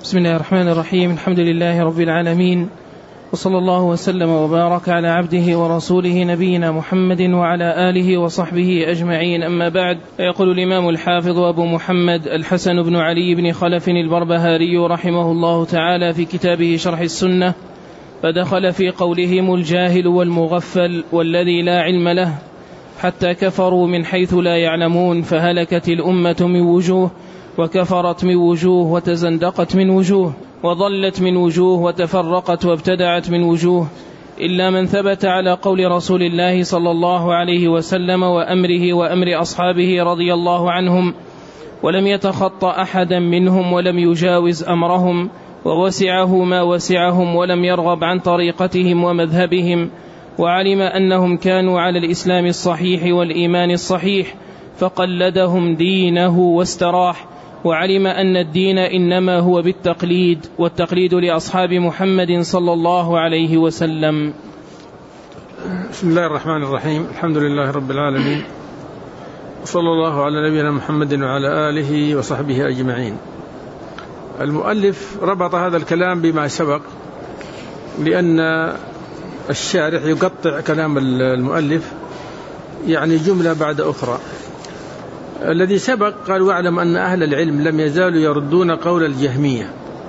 بسم الله الرحمن الرحيم. الحمد لله رب العالمين، وصلى الله وسلم وبارك على عبده ورسوله نبينا محمد وعلى آله وصحبه أجمعين. أما بعد، يقول الإمام الحافظ أبو محمد الحسن بن علي بن خلف البربهاري رحمه الله تعالى في كتابه شرح السنة: فدخل في قولهم الجاهل والمغفل والذي لا علم له، حتى كفروا من حيث لا يعلمون، فهلكت الأمة من وجوه، وكفرت من وجوه، وتزندقت من وجوه، وضلت من وجوه، وتفرقت وابتدعت من وجوه، إلا من ثبت على قول رسول الله صلى الله عليه وسلم وأمره وأمر أصحابه رضي الله عنهم، ولم يتخطى أحدا منهم ولم يجاوز أمرهم، ووسعه ما وسعهم، ولم يرغب عن طريقتهم ومذهبهم، وعلم أنهم كانوا على الإسلام الصحيح والإيمان الصحيح، فقلدهم دينه واستراح، وعلم أن الدين إنما هو بالتقليد، والتقليد لأصحاب محمد صلى الله عليه وسلم. بسم الله الرحمن الرحيم. الحمد لله رب العالمين، وصلى الله على نبينا محمد وعلى آله وصحبه أجمعين. المؤلف ربط هذا الكلام بما سبق، لأن الشارح يقطع كلام المؤلف يعني جملة بعد أخرى. الذي سبق قال: واعلم أن أهل العلم لم يزالوا يردون قول الجهمية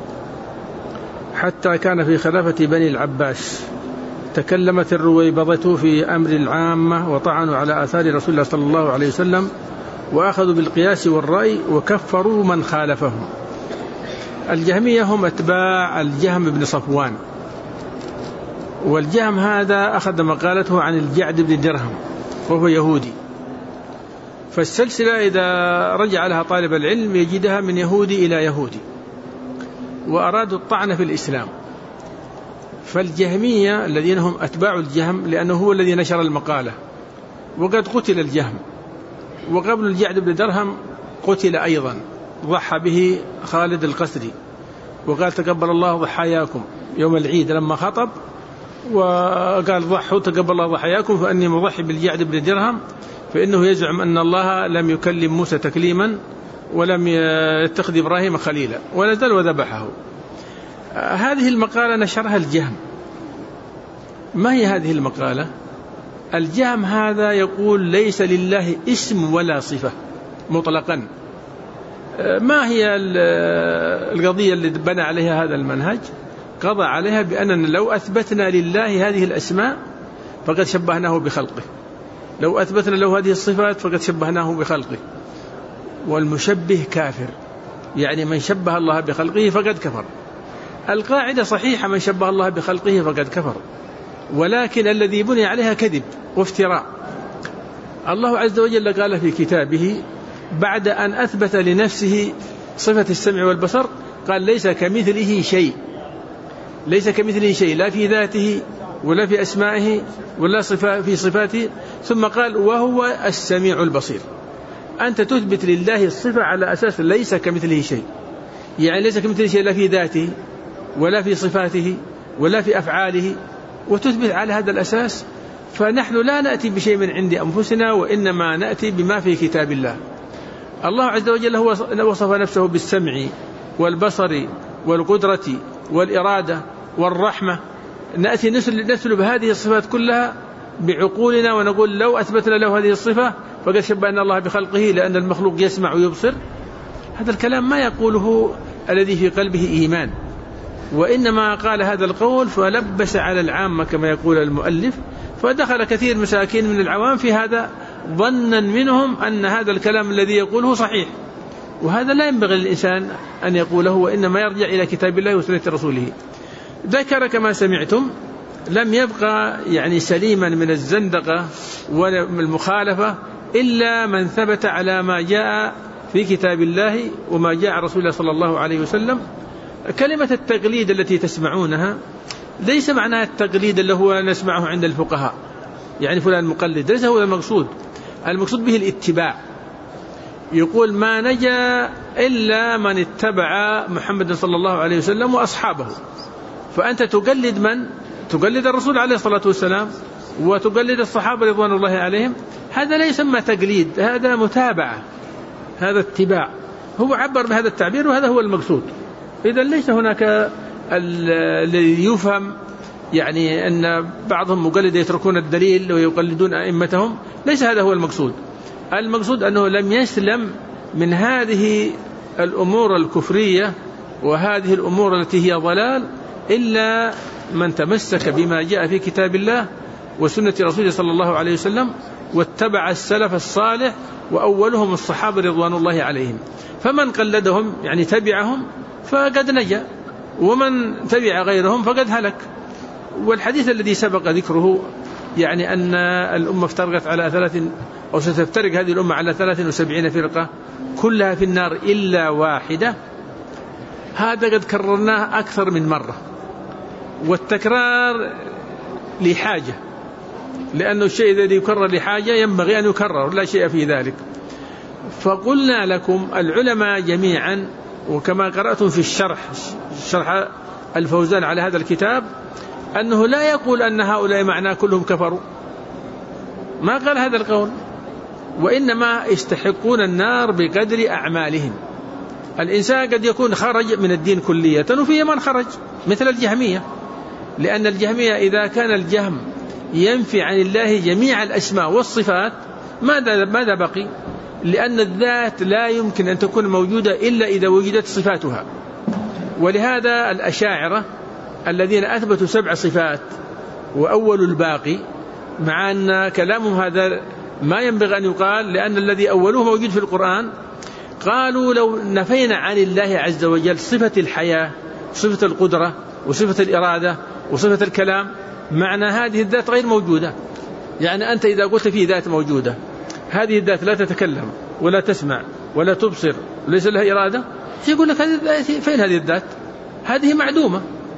حتى كان في خلافة بني العباس تكلمت الرويبضة في أمر العامة، وطعنوا على آثار رسول الله صلى الله عليه وسلم، وأخذوا بالقياس والرأي، وكفروا من خالفهم. الجهمية هم أتباع الجهم بن صفوان، والجهم هذا أخذ مقالته عن الجعد بن درهم وهو يهودي، فالسلسلة إذا رجع لها طالب العلم يجدها من يهودي إلى يهودي، وأرادوا الطعن في الإسلام. فالجهمية الذين هم أتباع الجهم، لأنه هو الذي نشر المقالة، وقد قتل الجهم، وقبل الجعد بن درهم قتل أيضا، ضحى به خالد القسري، وقال: تقبل الله ضحاياكم يوم العيد لما خطب، وقال: ضحوا تقبل الله ضحاياكم فأني مضحي بالجعد بن درهم، فإنه يزعم أن الله لم يكلم موسى تكليما ولم يتخذ إبراهيم خليلا، ونزل وذبحه. هذه المقالة نشرها الجهم. ما هي هذه المقالة؟ الجهم هذا يقول: ليس لله اسم ولا صفة مطلقا. ما هي القضية اللي بنى عليها هذا المنهج؟ قضى عليها بأننا لو أثبتنا لله هذه الأسماء فقد شبهناه بخلقه، لو أثبتنا له هذه الصفات فقد شبهناه بخلقه، والمشبه كافر، يعني من شبه الله بخلقه فقد كفر. القاعدة صحيحة: من شبه الله بخلقه فقد كفر، ولكن الذي بني عليها كذب وافتراء. الله عز وجل قال في كتابه بعد أن أثبت لنفسه صفة السمع والبصر، قال: ليس كمثله شيء، ليس كمثله شيء، لا في ذاته ولا في أسمائه ولا في صفاته. ثم قال: وهو السميع البصير. أنت تثبت لله الصفة على أساس ليس كمثله شيء، يعني ليس كمثله شيء لا في ذاته ولا في صفاته ولا في أفعاله، وتثبت على هذا الأساس. فنحن لا نأتي بشيء من عند أنفسنا، وإنما نأتي بما في كتاب الله. الله عز وجل هو وصف نفسه بالسمع والبصر والقدرة والإرادة والرحمة. نأتي نسلب هذه الصفات كلها بعقولنا ونقول لو أثبتنا له هذه الصفة فقد شبهنا الله بخلقه، لأن المخلوق يسمع ويبصر. هذا الكلام ما يقوله الذي في قلبه إيمان، وإنما قال هذا القول فلبس على العامة كما يقول المؤلف، فدخل كثير مساكين من العوام في هذا ظنا منهم أن هذا الكلام الذي يقوله صحيح، وهذا لا ينبغي للإنسان أن يقوله، وإنما يرجع إلى كتاب الله وسنة رسوله. ذكر كما سمعتم لم يبقى يعني سليما من الزندقة والمخالفة إلا من ثبت على ما جاء في كتاب الله وما جاء رسول الله صلى الله عليه وسلم. كلمة التقليد التي تسمعونها ليس معناها التقليد اللي هو نسمعه عند الفقهاء، يعني فلان مقلد، ليس هو المقصود. المقصود به الاتباع. يقول: ما نجا إلا من اتبع محمد صلى الله عليه وسلم وأصحابه. فأنت تقلد من؟ تقلد الرسول عليه الصلاة والسلام، وتقلد الصحابة رضوان الله عليهم. هذا لا يسمى تقليد، هذا متابعة، هذا اتباع. هو عبر بهذا التعبير، وهذا هو المقصود. إذا ليس هناك الذي يفهم يعني أن بعضهم مقلد يتركون الدليل ويقلدون أئمتهم، ليس هذا هو المقصود. المقصود أنه لم يسلم من هذه الأمور الكفرية وهذه الأمور التي هي ضلال إلا من تمسك بما جاء في كتاب الله وسنة رسوله صلى الله عليه وسلم واتبع السلف الصالح وأولهم الصحابة رضوان الله عليهم. فمن قلدهم يعني تبعهم فقد نجا، ومن تبع غيرهم فقد هلك. والحديث الذي سبق ذكره يعني أن الأمة افترقت على أو ستفترق هذه الأمة على 73 فرقة كلها في النار إلا واحدة، هذا قد كررناه أكثر من مرة، والتكرار لحاجة، لأنه الشيء الذي يكرر لحاجة ينبغي أن يكرر، لا شيء في ذلك. فقلنا لكم العلماء جميعا، وكما قرأتم في شرح الفوزان على هذا الكتاب، أنه لا يقول أن هؤلاء معناه كلهم كفروا، ما قال هذا القول، وإنما يستحقون النار بقدر أعمالهم. الإنسان قد يكون خرج من الدين كلية وفيه من خرج مثل الجهمية، لأن الجهمية إذا كان الجهم ينفي عن الله جميع الأسماء والصفات ماذا بقي؟ لأن الذات لا يمكن أن تكون موجودة إلا إذا وجدت صفاتها. ولهذا الأشاعرة الذين أثبتوا 7 صفات وأول الباقي، مع أن كلامهم هذا ما ينبغي أن يقال، لأن الذي أولوه موجود في القرآن، قالوا لو نفينا عن الله عز وجل صفة الحياة، صفة القدرة، وصفة الإرادة، وصفة الكلام، معنى هذه الذات غير موجودة. يعني أنت إذا قلت في ذات موجودة، هذه الذات لا تتكلم ولا تسمع ولا تبصر وليس لها إرادة، يقول لك فين هذه الذات؟ هذه معدومة.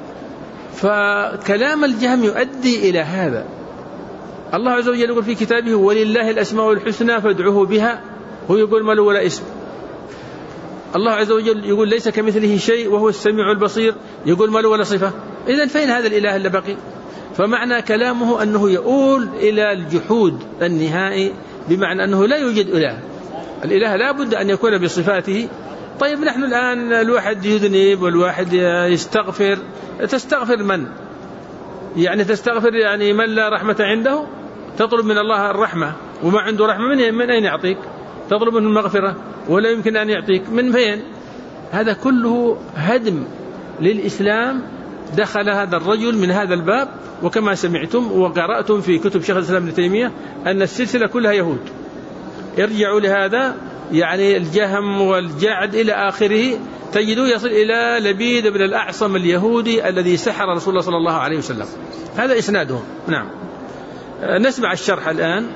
فكلام الجهم يؤدي إلى هذا. الله عز وجل يقول في كتابه ولله الأسماء الحسنى فادعوه بها، هو يقول ما له ولا اسم. الله عز وجل يقول ليس كمثله شيء وهو السميع البصير، يقول ما له ولا صفة. إذن فين هذا الإله اللي بقي؟ فمعنى كلامه أنه يؤول إلى الجحود النهائي، بمعنى أنه لا يوجد إله. الإله لا بد أن يكون بصفاته. طيب نحن الآن الواحد يذنب والواحد يستغفر، تستغفر من؟ يعني تستغفر يعني من لا رحمة عنده؟ تطلب من الله الرحمة وما عنده رحمة، من أين يعطيك؟ تطلب منه المغفرة ولا يمكن أن يعطيك، من فين؟ هذا كله هدم للإسلام. دخل هذا الرجل من هذا الباب، وكما سمعتم وقرأتم في كتب شيخ الإسلام ابن تيمية أن السلسلة كلها يهود. ارجعوا لهذا، يعني الجهم والجعد إلى آخره، تجدوا يصل إلى لبيد بن الأعصم اليهودي الذي سحر رسول الله صلى الله عليه وسلم. هذا إسنادهم. نعم، نسمع الشرح الآن.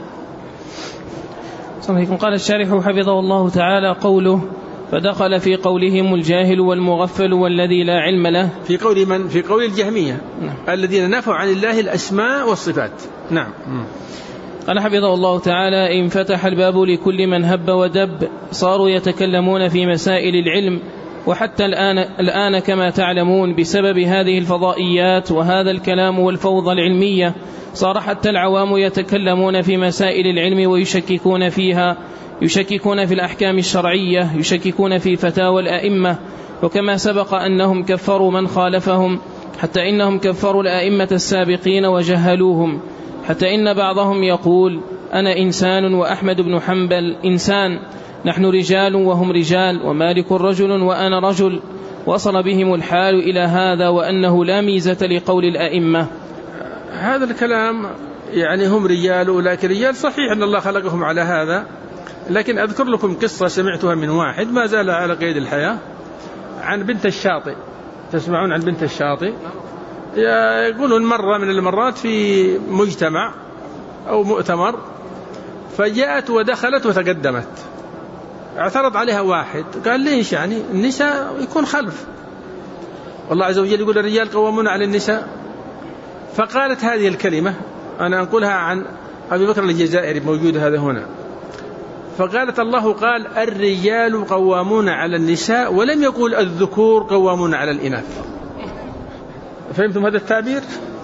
قال الشارح حفظه الله تعالى قوله فدخل في قولهم الجاهل والمغفل والذي لا علم له. في قول من؟ في قول الجهمية. نعم. الذين نفوا عن الله الأسماء والصفات. نعم. قال حفظه الله تعالى إن فتح الباب لكل من هب ودب صاروا يتكلمون في مسائل العلم، وحتى الآن كما تعلمون بسبب هذه الفضائيات وهذا الكلام والفوضى العلمية صار حتى العوام يتكلمون في مسائل العلم ويشككون فيها، يشككون في الأحكام الشرعية، يشككون في فتاوى الأئمة. وكما سبق أنهم كفروا من خالفهم، حتى إنهم كفروا الأئمة السابقين وجهلوهم، حتى إن بعضهم يقول أنا إنسان وأحمد بن حنبل إنسان، نحن رجال وهم رجال، ومالك رجل وأنا رجل. وصل بهم الحال إلى هذا، وأنه لا ميزة لقول الأئمة. هذا الكلام يعني هم رجال ولكن رجال، صحيح أن الله خلقهم على هذا، لكن أذكر لكم قصة سمعتها من واحد ما زال على قيد الحياة، عن بنت الشاطئ. تسمعون عن بنت الشاطئ؟ يقولون مرة من المرات في مجتمع أو مؤتمر، فجاءت ودخلت وتقدمت، اعترض عليها واحد قال ليش يعني النساء يكون خلف، والله عز وجل يقول الرجال قوامون على النساء. فقالت هذه الكلمة، أنا أنقلها عن أبي بكر الجزائري موجود هذا هنا، فقالت الله قال الرجال قوامون على النساء، ولم يقول الذكور قوامون على الإناث. فهمتم هذا التعبير؟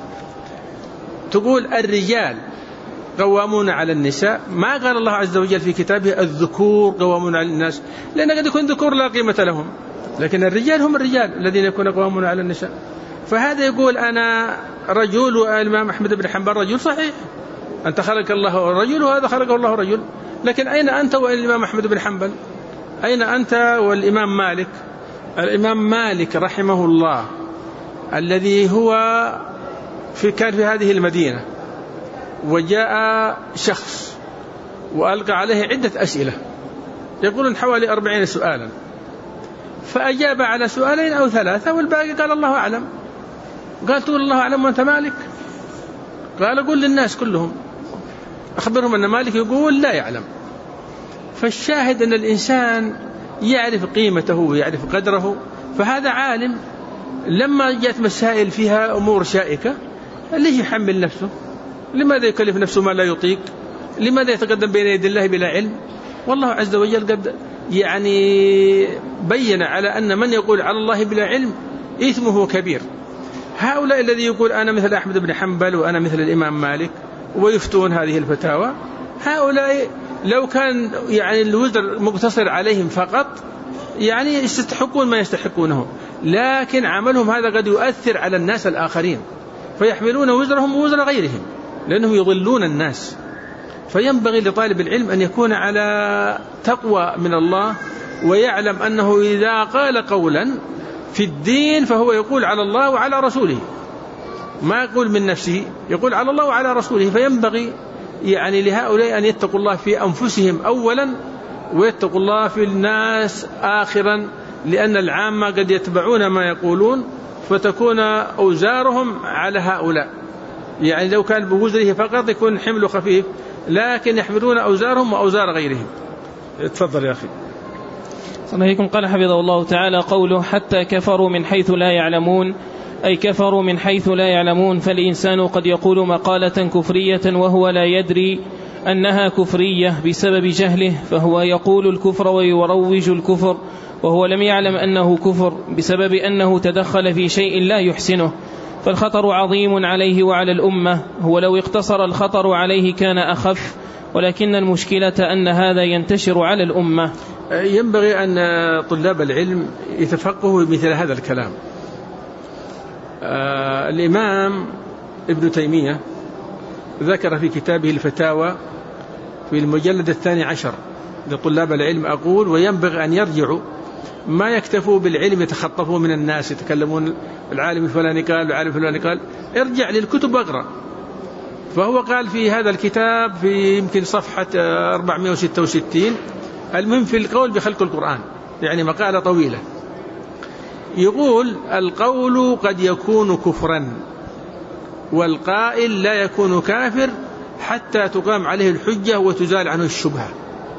تقول الرجال قوامون على النساء، ما قال الله عز وجل في كتابه الذكور قوامون على الناس، لأن قد يكون ذكور لا قيمة لهم، لكن الرجال هم الرجال الذين يكون قوامون على النساء. فهذا يقول أنا رجل، والإمام أحمد بن حنبل رجل، صحيح، أنت خلق الله رجل وهذا خلقه الله رجل، لكن أين أنت والإمام أحمد بن حنبل؟ أين أنت والإمام مالك؟ الإمام مالك رحمه الله الذي هو كان في هذه المدينة، وجاء شخص وألقى عليه عدة أسئلة، يقولون حوالي 40 سؤالا، فأجاب على 2 أو 3 والباقي قال الله أعلم. قال تقول الله أعلم وأنت مالك؟ قال قل للناس كلهم، أخبرهم أن مالك يقول لا يعلم. فالشاهد أن الإنسان يعرف قيمته ويعرف قدره، فهذا عالم. لما جاءت مسائل فيها أمور شائكة ليش يحمل نفسه؟ لماذا يكلف نفسه ما لا يطيق؟ لماذا يتقدم بين يدي الله بلا علم؟ والله عز وجل قد بين على أن من يقول على الله بلا علم إثمه كبير. هؤلاء الذي يقول أنا مثل أحمد بن حنبل وأنا مثل الإمام مالك ويفتون هذه الفتاوى، هؤلاء لو كان الوزر مقتصر عليهم فقط يستحقون ما يستحقونه، لكن عملهم هذا قد يؤثر على الناس الآخرين فيحملون وزرهم ووزر غيرهم لأنهم يضلون الناس. فينبغي لطالب العلم أن يكون على تقوى من الله، ويعلم أنه إذا قال قولا في الدين فهو يقول على الله وعلى رسوله، ما يقول من نفسه، يقول على الله وعلى رسوله. فينبغي لهؤلاء أن يتقوا الله في أنفسهم أولا، ويتقوا الله في الناس آخرا، لأن العامة قد يتبعون ما يقولون فتكون أوزارهم على هؤلاء. لو كان بوزره فقط يكون حمله خفيف، لكن يحملون أوزارهم وأوزار غيرهم. تفضل يا أخي. صلى قال حفظه الله تعالى قوله حتى كفروا من حيث لا يعلمون، أي كفروا من حيث لا يعلمون. فالإنسان قد يقول مقالة كفرية وهو لا يدري أنها كفرية بسبب جهله، فهو يقول الكفر ويروج الكفر وهو لم يعلم أنه كفر بسبب أنه تدخل في شيء لا يحسنه. فالخطر عظيم عليه وعلى الأمة، هو لو اقتصر الخطر عليه كان أخف، ولكن المشكلة أن هذا ينتشر على الأمة. ينبغي أن طلاب العلم يتفقهوا مثل هذا الكلام. الإمام ابن تيمية ذكر في كتابه الفتاوى في المجلد 12 لطلاب العلم أقول وينبغي أن يرجعوا، ما يكتفوا بالعلم يتخطفوا من الناس يتكلمون العالم الفلاني قال العالم الفلاني قال، ارجع للكتب واقرأ. فهو قال في هذا الكتاب في يمكن صفحة 466 المهم في القول بخلق القرآن، مقالة طويلة، يقول القول قد يكون كفرا والقائل لا يكون كافر حتى تقام عليه الحجة وتزال عنه الشبهة.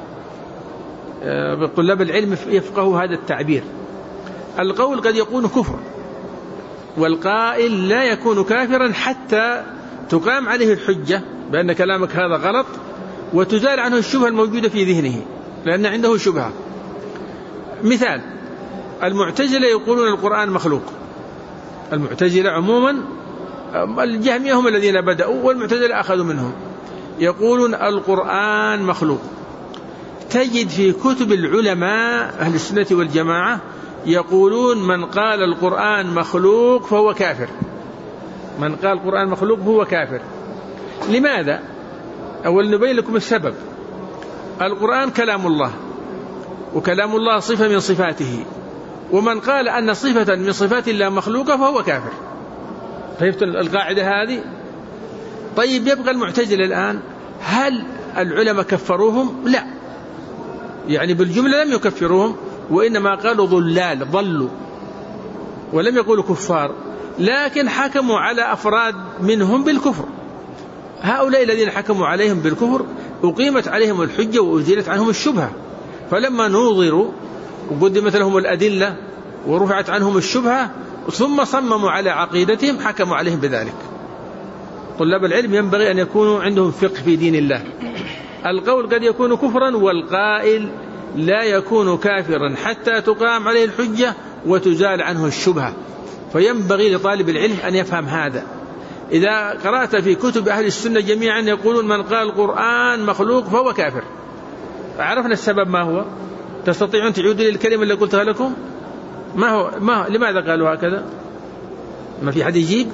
طلاب العلم يفقهوا هذا التعبير. القول قد يكون كفر والقائل لا يكون كافرا حتى تقام عليه الحجة بأن كلامك هذا غلط وتزال عنه الشبهة الموجودة في ذهنه لأن عنده شبهة. مثال: المعتزلة يقولون القرآن مخلوق. المعتزلة عموما، الجهمية هم الذين بدأوا والمعتزلة أخذوا منهم، يقولون القرآن مخلوق. تجد في كتب العلماء أهل السنة والجماعة يقولون من قال القرآن مخلوق فهو كافر. من قال القرآن مخلوق هو كافر. لماذا؟ أول نبين لكم السبب. القرآن كلام الله، وكلام الله صفة من صفاته، ومن قال أن صفة من صفات الله مخلوقة فهو كافر. فهمت القاعدة هذه؟ طيب يبقى المعتزلة الآن، هل العلماء كفروهم؟ لا، بالجملة لم يكفروهم، وإنما قالوا ضلال، ضلوا، ولم يقولوا كفار، لكن حكموا على أفراد منهم بالكفر. هؤلاء الذين حكموا عليهم بالكفر أقيمت عليهم الحجة وأزيلت عنهم الشبهة، فلما نوظروا وقدمت لهم الأدلة ورفعت عنهم الشبهة ثم صمموا على عقيدتهم حكموا عليهم بذلك. طلاب العلم ينبغي أن يكونوا عندهم فقه في دين الله. القول قد يكون كفرا والقائل لا يكون كافرا حتى تقام عليه الحجة وتزال عنه الشبهة. فينبغي لطالب العلم أن يفهم هذا. إذا قرأت في كتب أهل السنة جميعا يقولون من قال القرآن مخلوق فهو كافر، عرفنا السبب ما هو. تستطيعون تعودوا للكلمة اللي قلتها لكم؟ لماذا قالوا هكذا؟ ما في حد يجيب؟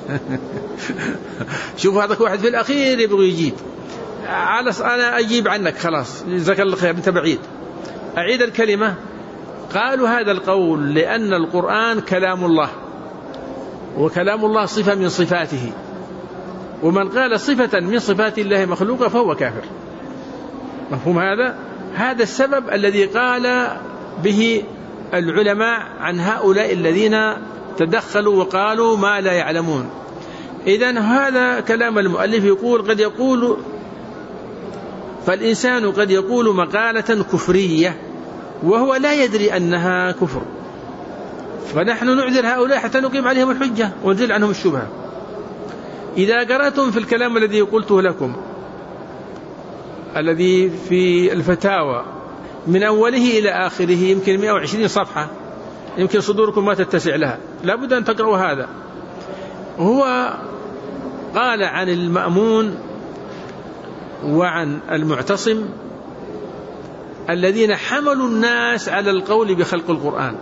شوفوا هذاك واحد في الأخير يبغى يجيب، أنا أجيب عنك خلاص، جزاك الله خير، أنت بعيد. أعيد الكلمة. قالوا هذا القول لأن القرآن كلام الله، وكلام الله صفة من صفاته، ومن قال صفة من صفات الله مخلوقة فهو كافر. مفهوم هذا؟ هذا السبب الذي قال به العلماء عن هؤلاء الذين تدخلوا وقالوا ما لا يعلمون. إذن هذا كلام المؤلف، يقول قد يقول، فالإنسان قد يقول مقالة كفرية وهو لا يدري أنها كفر، فنحن نعذر هؤلاء حتى نقيم عليهم الحجة ونزل عنهم الشبهة. إذا قرأتم في الكلام الذي قلته لكم الذي في الفتاوى من أوله إلى آخره يمكن 120 صفحة، يمكن صدوركم ما تتسع لها، لابد أن تقرأوا هذا. هو قال عن المأمون وعن المعتصم الذين حملوا الناس على القول بخلق القرآن،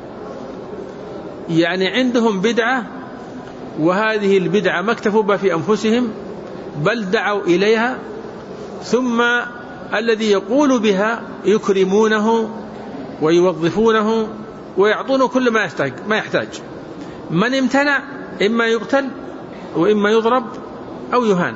يعني عندهم بدعة، وهذه البدعة ما اكتفوا بها في أنفسهم بل دعوا إليها، ثم الذي يقول بها يكرمونه ويوظفونه ويعطونه كل ما يحتاج. من امتنع إما يقتل وإما يضرب أو يهان.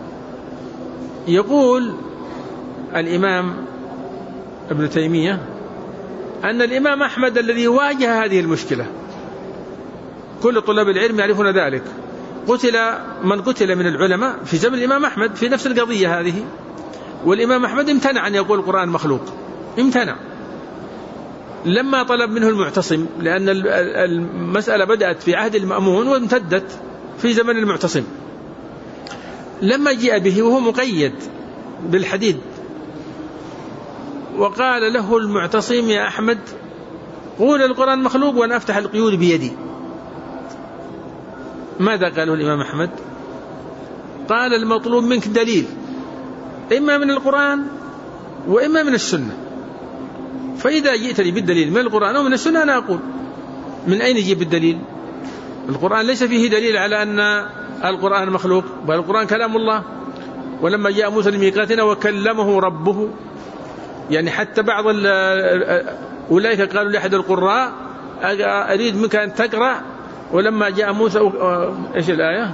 يقول الإمام ابن تيمية أن الإمام أحمد الذي واجه هذه المشكلة، كل طلاب العلم يعرفون ذلك، من قتل من العلماء في زمن الإمام أحمد في نفس القضية هذه، والإمام أحمد امتنع أن يقول القرآن مخلوق، امتنع. لما طلب منه المعتصم، لأن المسألة بدأت في عهد المأمون وامتدت في زمن المعتصم، لما جاء به وهو مقيد بالحديد وقال له المعتصم يا أحمد قول القرآن مخلوق وأنا أفتح القيود بيدي، ماذا قاله الإمام أحمد؟ قال المطلوب منك دليل إما من القرآن وإما من السنة، فإذا جئتني بالدليل من القرآن أو من السنة أنا أقول. من أين يجيب الدليل؟ القرآن ليس فيه دليل على أن القرآن مخلوق، بل القرآن كلام الله. ولما جاء موسى لميقاتنا وكلمه ربه، يعني حتى بعض أولئك قالوا لأحد القراء أريد منك أن تقرأ، ولما جاء موسى إيش الآية؟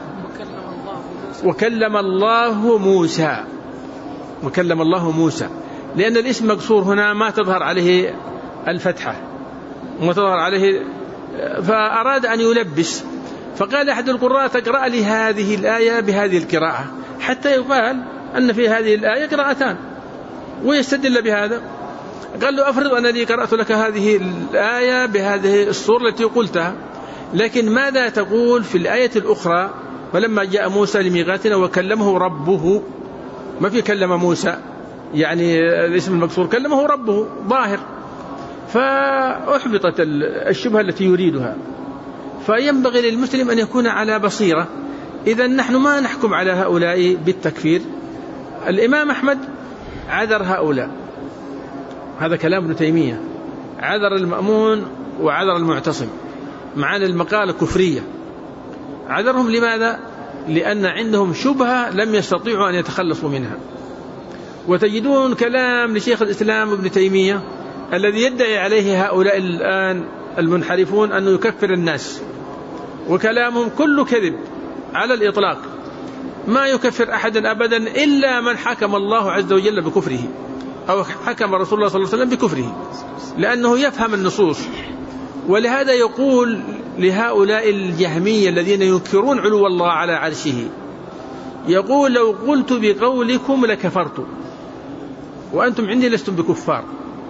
وكلم الله موسى، وكلم الله موسى، لأن الاسم مقصور هنا ما تظهر عليه الفتحة وما تظهر عليه، فأراد أن يلبس، فقال أحد القراء تقرأ لي هذه الآية بهذه القراءة حتى يقال أن في هذه الآية قراءتان، ويستدل بهذا. قال له أفرض أنني قرأت لك هذه الآية بهذه الصورة التي قلتها، لكن ماذا تقول في الآية الأخرى فلما جاء موسى لميقاتنا وكلمه ربه؟ ما في كلم موسى، يعني الاسم المكسور كلمه ربه ظاهر، فأحبطت الشبهة التي يريدها. فينبغي للمسلم أن يكون على بصيرة. إذا نحن ما نحكم على هؤلاء بالتكفير. الإمام أحمد عذر هؤلاء، هذا كلام ابن تيمية، عذر المأمون وعذر المعتصم مع أن المقالة كفرية. عذرهم لماذا؟ لأن عندهم شبهة لم يستطيعوا أن يتخلصوا منها. وتجدون كلام لشيخ الإسلام ابن تيمية الذي يدعي عليه هؤلاء الآن المنحرفون أنه يكفر الناس، وكلامهم كله كذب على الإطلاق، ما يكفر أحدا أبدا إلا من حكم الله عز وجل بكفره أو حكم رسول الله صلى الله عليه وسلم بكفره، لأنه يفهم النصوص. ولهذا يقول لهؤلاء الجهمية الذين ينكرون علو الله على عرشه، يقول لو قلت بقولكم لكفرت وأنتم عندي لستم بكفار.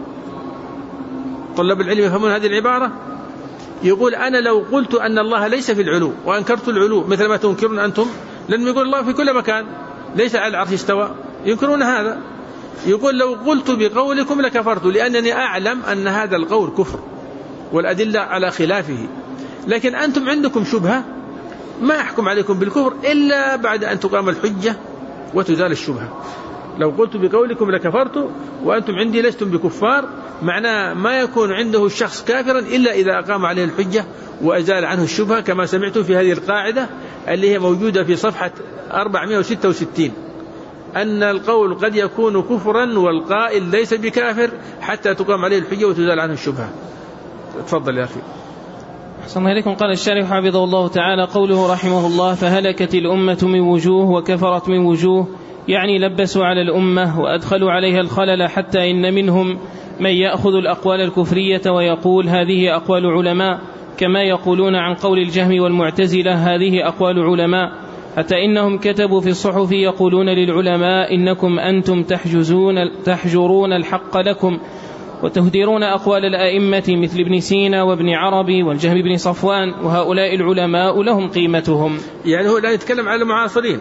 طلاب العلم يفهمون هذه العبارة. يقول أنا لو قلت أن الله ليس في العلو وأنكرت العلو مثل ما تنكرون أنتم، لأنه يقول الله في كل مكان ليس على العرش استوى، ينكرون هذا. يقول لو قلت بقولكم لكفرت لأنني أعلم أن هذا القول كفر والأدلة على خلافه، لكن أنتم عندكم شبهة، ما أحكم عليكم بالكفر إلا بعد أن تقام الحجة وتزال الشبهة. لو قلت بقولكم لكفرت وأنتم عندي لستم بكفار، معناه ما يكون عنده الشخص كافرا إلا إذا أقام عليه الحجة وأزال عنه الشبهة، كما سمعتم في هذه القاعدة اللي هي موجودة في صفحة 466، أن القول قد يكون كفرا والقائل ليس بكافر حتى تقام عليه الحجة وتزال عنه الشبهة. تفضل يا أخي. أحسن إليكم. قال الشارح حفظه الله تعالى: قوله رحمه الله: فهلكت الأمة من وجوه وكفرت من وجوه، يعني لبسوا على الأمة وأدخلوا عليها الخلل، حتى إن منهم من يأخذ الأقوال الكفرية ويقول هذه أقوال علماء، كما يقولون عن قول الجهم والمعتزلة هذه أقوال علماء، حتى إنهم كتبوا في الصحف يقولون للعلماء إنكم أنتم تحجرون الحق لكم وتهدرون أقوال الأئمة مثل ابن سينا وابن عربي والجهم بن صفوان، وهؤلاء العلماء لهم قيمتهم. يعني هو لا يتكلم على المعاصرين،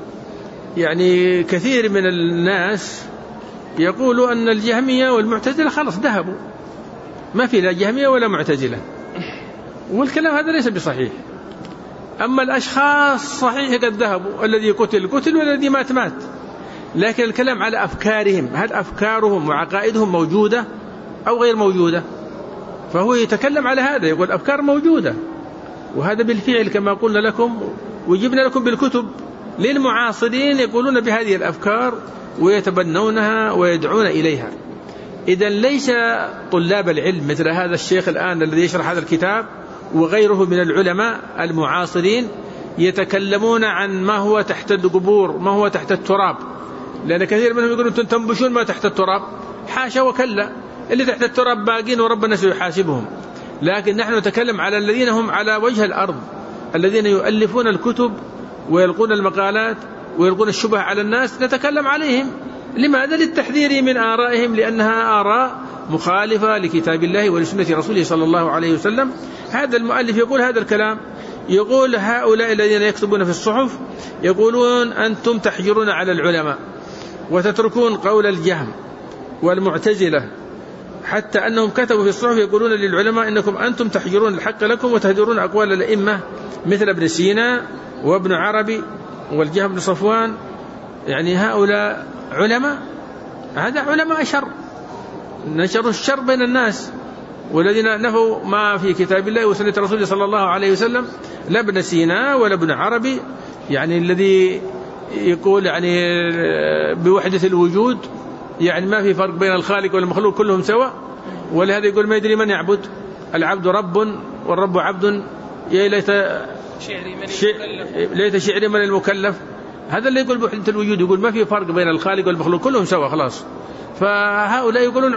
يعني كثير من الناس يقولوا أن الجهمية والمعتزلة خلص ذهبوا، ما في لا جهمية ولا معتزلة، والكلام هذا ليس بصحيح. أما الأشخاص صحيح قد ذهبوا، الذي قتل والذي مات، لكن الكلام على أفكارهم، هل أفكارهم وعقائدهم موجودة أو غير موجودة؟ فهو يتكلم على هذا، يقول أفكار موجودة، وهذا بالفعل كما قلنا لكم وجبنا لكم بالكتب للمعاصرين يقولون بهذه الأفكار ويتبنونها ويدعون إليها. إذن ليس طلاب العلم مثل هذا الشيخ الآن الذي يشرح هذا الكتاب وغيره من العلماء المعاصرين يتكلمون عن ما هو تحت القبور، ما هو تحت التراب، لأن كثير منهم يقولون تنبشون ما تحت التراب. حاشا وكلا، اللي تحت التراب باقين وربنا سيحاسبهم. لكن نحن نتكلم على الذين هم على وجه الأرض، الذين يؤلفون الكتب ويلقون المقالات ويلقون الشبه على الناس، نتكلم عليهم. لماذا؟ للتحذير من آرائهم، لأنها آراء مخالفة لكتاب الله ولسنة رسوله صلى الله عليه وسلم. هذا المؤلف يقول هذا الكلام، يقول هؤلاء الذين يكتبون في الصحف يقولون أنتم تحجرون على العلماء وتتركون قول الجهم والمعتزلة، حتى أنهم كتبوا في الصحف يقولون للعلماء إنكم أنتم تحجرون الحق لكم وتهدرون أقوال الأئمة مثل ابن سينا وابن عربي والجهم بن صفوان. يعني هؤلاء علماء، هذا علماء شر، نشروا الشر بين الناس، والذين نفوا ما في كتاب الله وسنة رسوله صلى الله عليه وسلم، لا ابن سينا ولا ابن عربي، يعني الذي يقول يعني بوحدة الوجود، يعني ما في فرق بين الخالق والمخلوق كلهم سواء، ولهذا يقول ما يدري من يعبد، العبد رب والرب عبد، يا ليت شعري من المكلف. هذا اللي يقول بوحدة الوجود، يقول ما في فرق بين الخالق والمخلوق كلهم سواء خلاص. فهؤلاء يقولون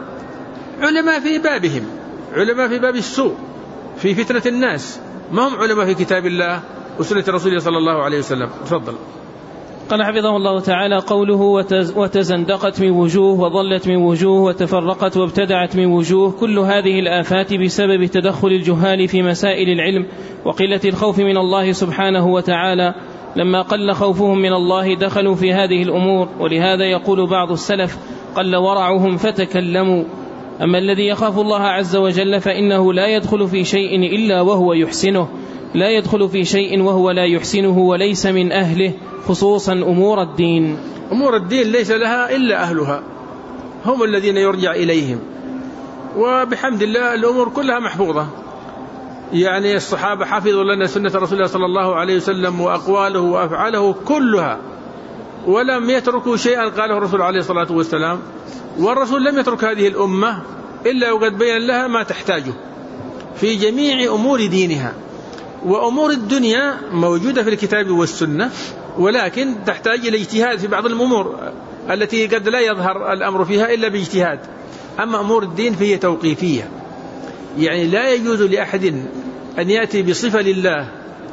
علماء في بابهم، علماء في باب السوء، في فتنة الناس، ما هم علماء في كتاب الله وسنة رسوله صلى الله عليه وسلم. تفضل. قال حفظه الله تعالى: قوله وتزندقت من وجوه وضلت من وجوه وتفرقت وابتدعت من وجوه، كل هذه الآفات بسبب تدخل الجهال في مسائل العلم وقلة الخوف من الله سبحانه وتعالى. لما قل خوفهم من الله دخلوا في هذه الأمور، ولهذا يقول بعض السلف: قل ورعهم فتكلموا. أما الذي يخاف الله عز وجل فإنه لا يدخل في شيء إلا وهو يحسنه، لا يدخل في شيء وهو لا يحسنه وليس من أهله، خصوصا أمور الدين. أمور الدين ليس لها إلا أهلها، هم الذين يرجع إليهم، وبحمد الله الأمور كلها محفوظة. يعني الصحابة حفظوا لنا سنة رسول الله صلى الله عليه وسلم وأقواله وأفعاله كلها، ولم يتركوا شيئا قاله الرسول عليه الصلاة والسلام. والرسول لم يترك هذه الأمة إلا وقد بين لها ما تحتاجه في جميع أمور دينها. وأمور الدنيا موجودة في الكتاب والسنة، ولكن تحتاج إلى اجتهاد في بعض الأمور التي قد لا يظهر الأمر فيها إلا باجتهاد. أما أمور الدين فهي توقيفية، يعني لا يجوز لأحد أن يأتي بصفة لله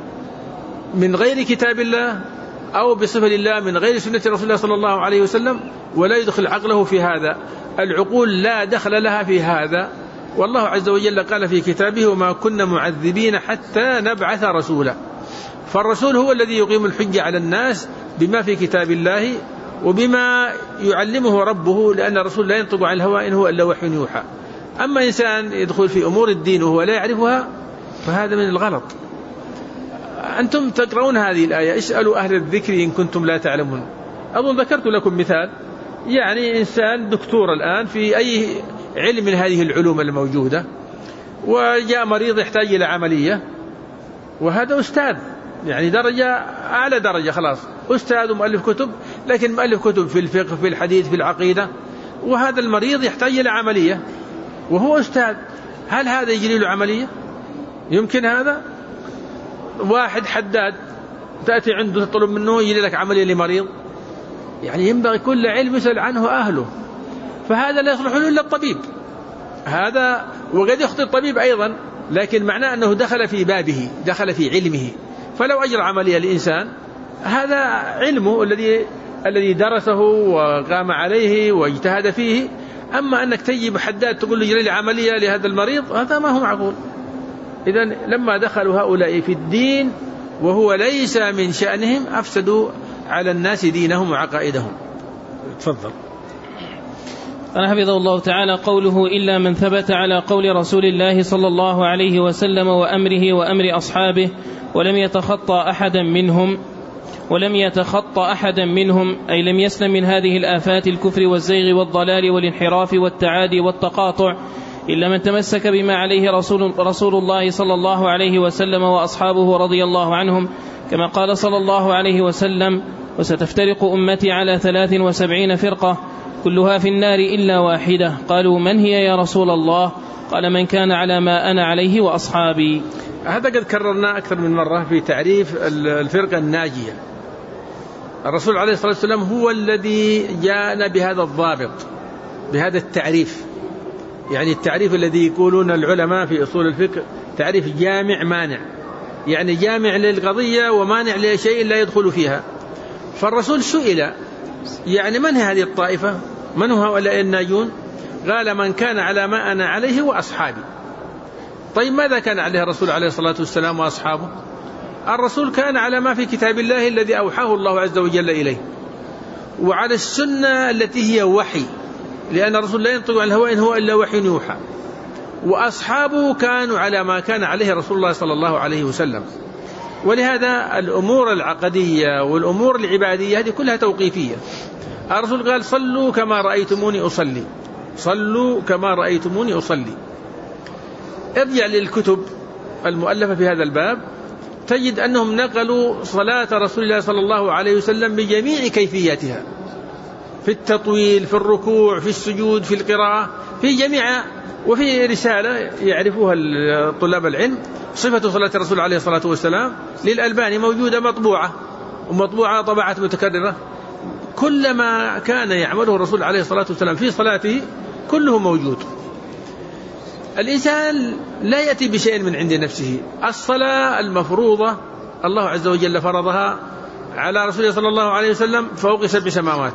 من غير كتاب الله أو بصفة لله من غير سنة رسول الله صلى الله عليه وسلم ولا يدخل عقله في هذا. العقول لا دخل لها في هذا. والله عز وجل قال في كتابه: وما كنا معذبين حتى نبعث رسولا. فالرسول هو الذي يقيم الحجة على الناس بما في كتاب الله وبما يعلمه ربه، لأن الرسول لا ينطق عن الهوى إن هو إلا وحي يوحى. أما إنسان يدخل في أمور الدين وهو لا يعرفها فهذا من الغلط. أنتم تقرؤون هذه الآية: اسألوا أهل الذكر إن كنتم لا تعلمون. أظن ذكرت لكم مثال، يعني إنسان دكتور الآن في أي علم من هذه العلوم الموجودة، وجاء مريض يحتاج إلى عملية، وهذا أستاذ يعني درجة أعلى درجة، خلاص أستاذ ومؤلف كتب، لكن مؤلف كتب في الفقه في الحديث في العقيدة، وهذا المريض يحتاج إلى عملية وهو أستاذ. هل هذا يجري له عملية؟ يمكن هذا؟ واحد حداد تأتي عنده تطلب منه يجري لك عملية لمريض؟ يعني ينبغي كل علم يسأل عنه أهله، فهذا لا يصلح له إلا الطبيب هذا، وقد يخطئ الطبيب أيضا، لكن معناه أنه دخل في بابه، دخل في علمه. فلو أجرى عملية لإنسان هذا علمه الذي درسه وقام عليه واجتهد فيه. أما أنك تجيب حداد تقول له يجري لي عملية لهذا المريض، هذا ما هو معقول. إذن لما دخلوا هؤلاء في الدين وهو ليس من شأنهم أفسدوا على الناس دينهم وعقائدهم. تفضل. قال حفظه الله تعالى: قوله إلا من ثبت على قول رسول الله صلى الله عليه وسلم وأمره وأمر أصحابه ولم يتخطى أحدا منهم أي لم يسلم من هذه الآفات الكفر والزيغ والضلال والانحراف والتعادي والتقاطع إلا من تمسك بما عليه رسول الله صلى الله عليه وسلم وأصحابه رضي الله عنهم، كما قال صلى الله عليه وسلم: وستفترق أمتي على 73 فرقة كلها في النار إلا واحدة. قالوا: من هي يا رسول الله؟ قال: من كان على ما أنا عليه وأصحابي. هذا قد كررنا أكثر من مرة في تعريف الفرقة الناجية. الرسول عليه الصلاة والسلام هو الذي جاءنا بهذا الضابط، بهذا التعريف، يعني التعريف الذي يقولون العلماء في أصول الفقه تعريف جامع مانع، يعني جامع للقضية ومانع لشيء لا يدخل فيها. فالرسول سئل يعني من هذه الطائفة، من هؤلاء الناجون؟ قال: من كان على ما أنا عليه وأصحابي. طيب ماذا كان عليه الرسول عليه الصلاة والسلام وأصحابه؟ الرسول كان على ما في كتاب الله الذي أوحاه الله عز وجل إليه، وعلى السنة التي هي وحي، لأن الرسول لا ينطق عن الهوى إن هو إلا وحي يوحى. وأصحابه كانوا على ما كان عليه رسول الله صلى الله عليه وسلم. ولهذا الأمور العقدية والأمور العبادية هذه كلها توقيفية. الرسول قال: صلوا كما رأيتموني أصلي، صلوا كما رأيتموني أصلي. ارجع للكتب المؤلفة في هذا الباب تجد أنهم نقلوا صلاة رسول الله صلى الله عليه وسلم بجميع كيفياتها، في التطويل، في الركوع، في السجود، في القراءة، في جميع. وفي رسالة يعرفوها طلاب العلم صفة صلاة الرسول عليه الصلاة والسلام للألباني، موجودة مطبوعة، ومطبوعة طبعات متكررة. كل ما كان يعمله الرسول عليه الصلاة والسلام في صلاته كله موجود. الإنسان لا يأتي بشيء من عند نفسه. الصلاة المفروضة الله عز وجل فرضها على رسوله صلى الله عليه وسلم فوق 7 سماوات.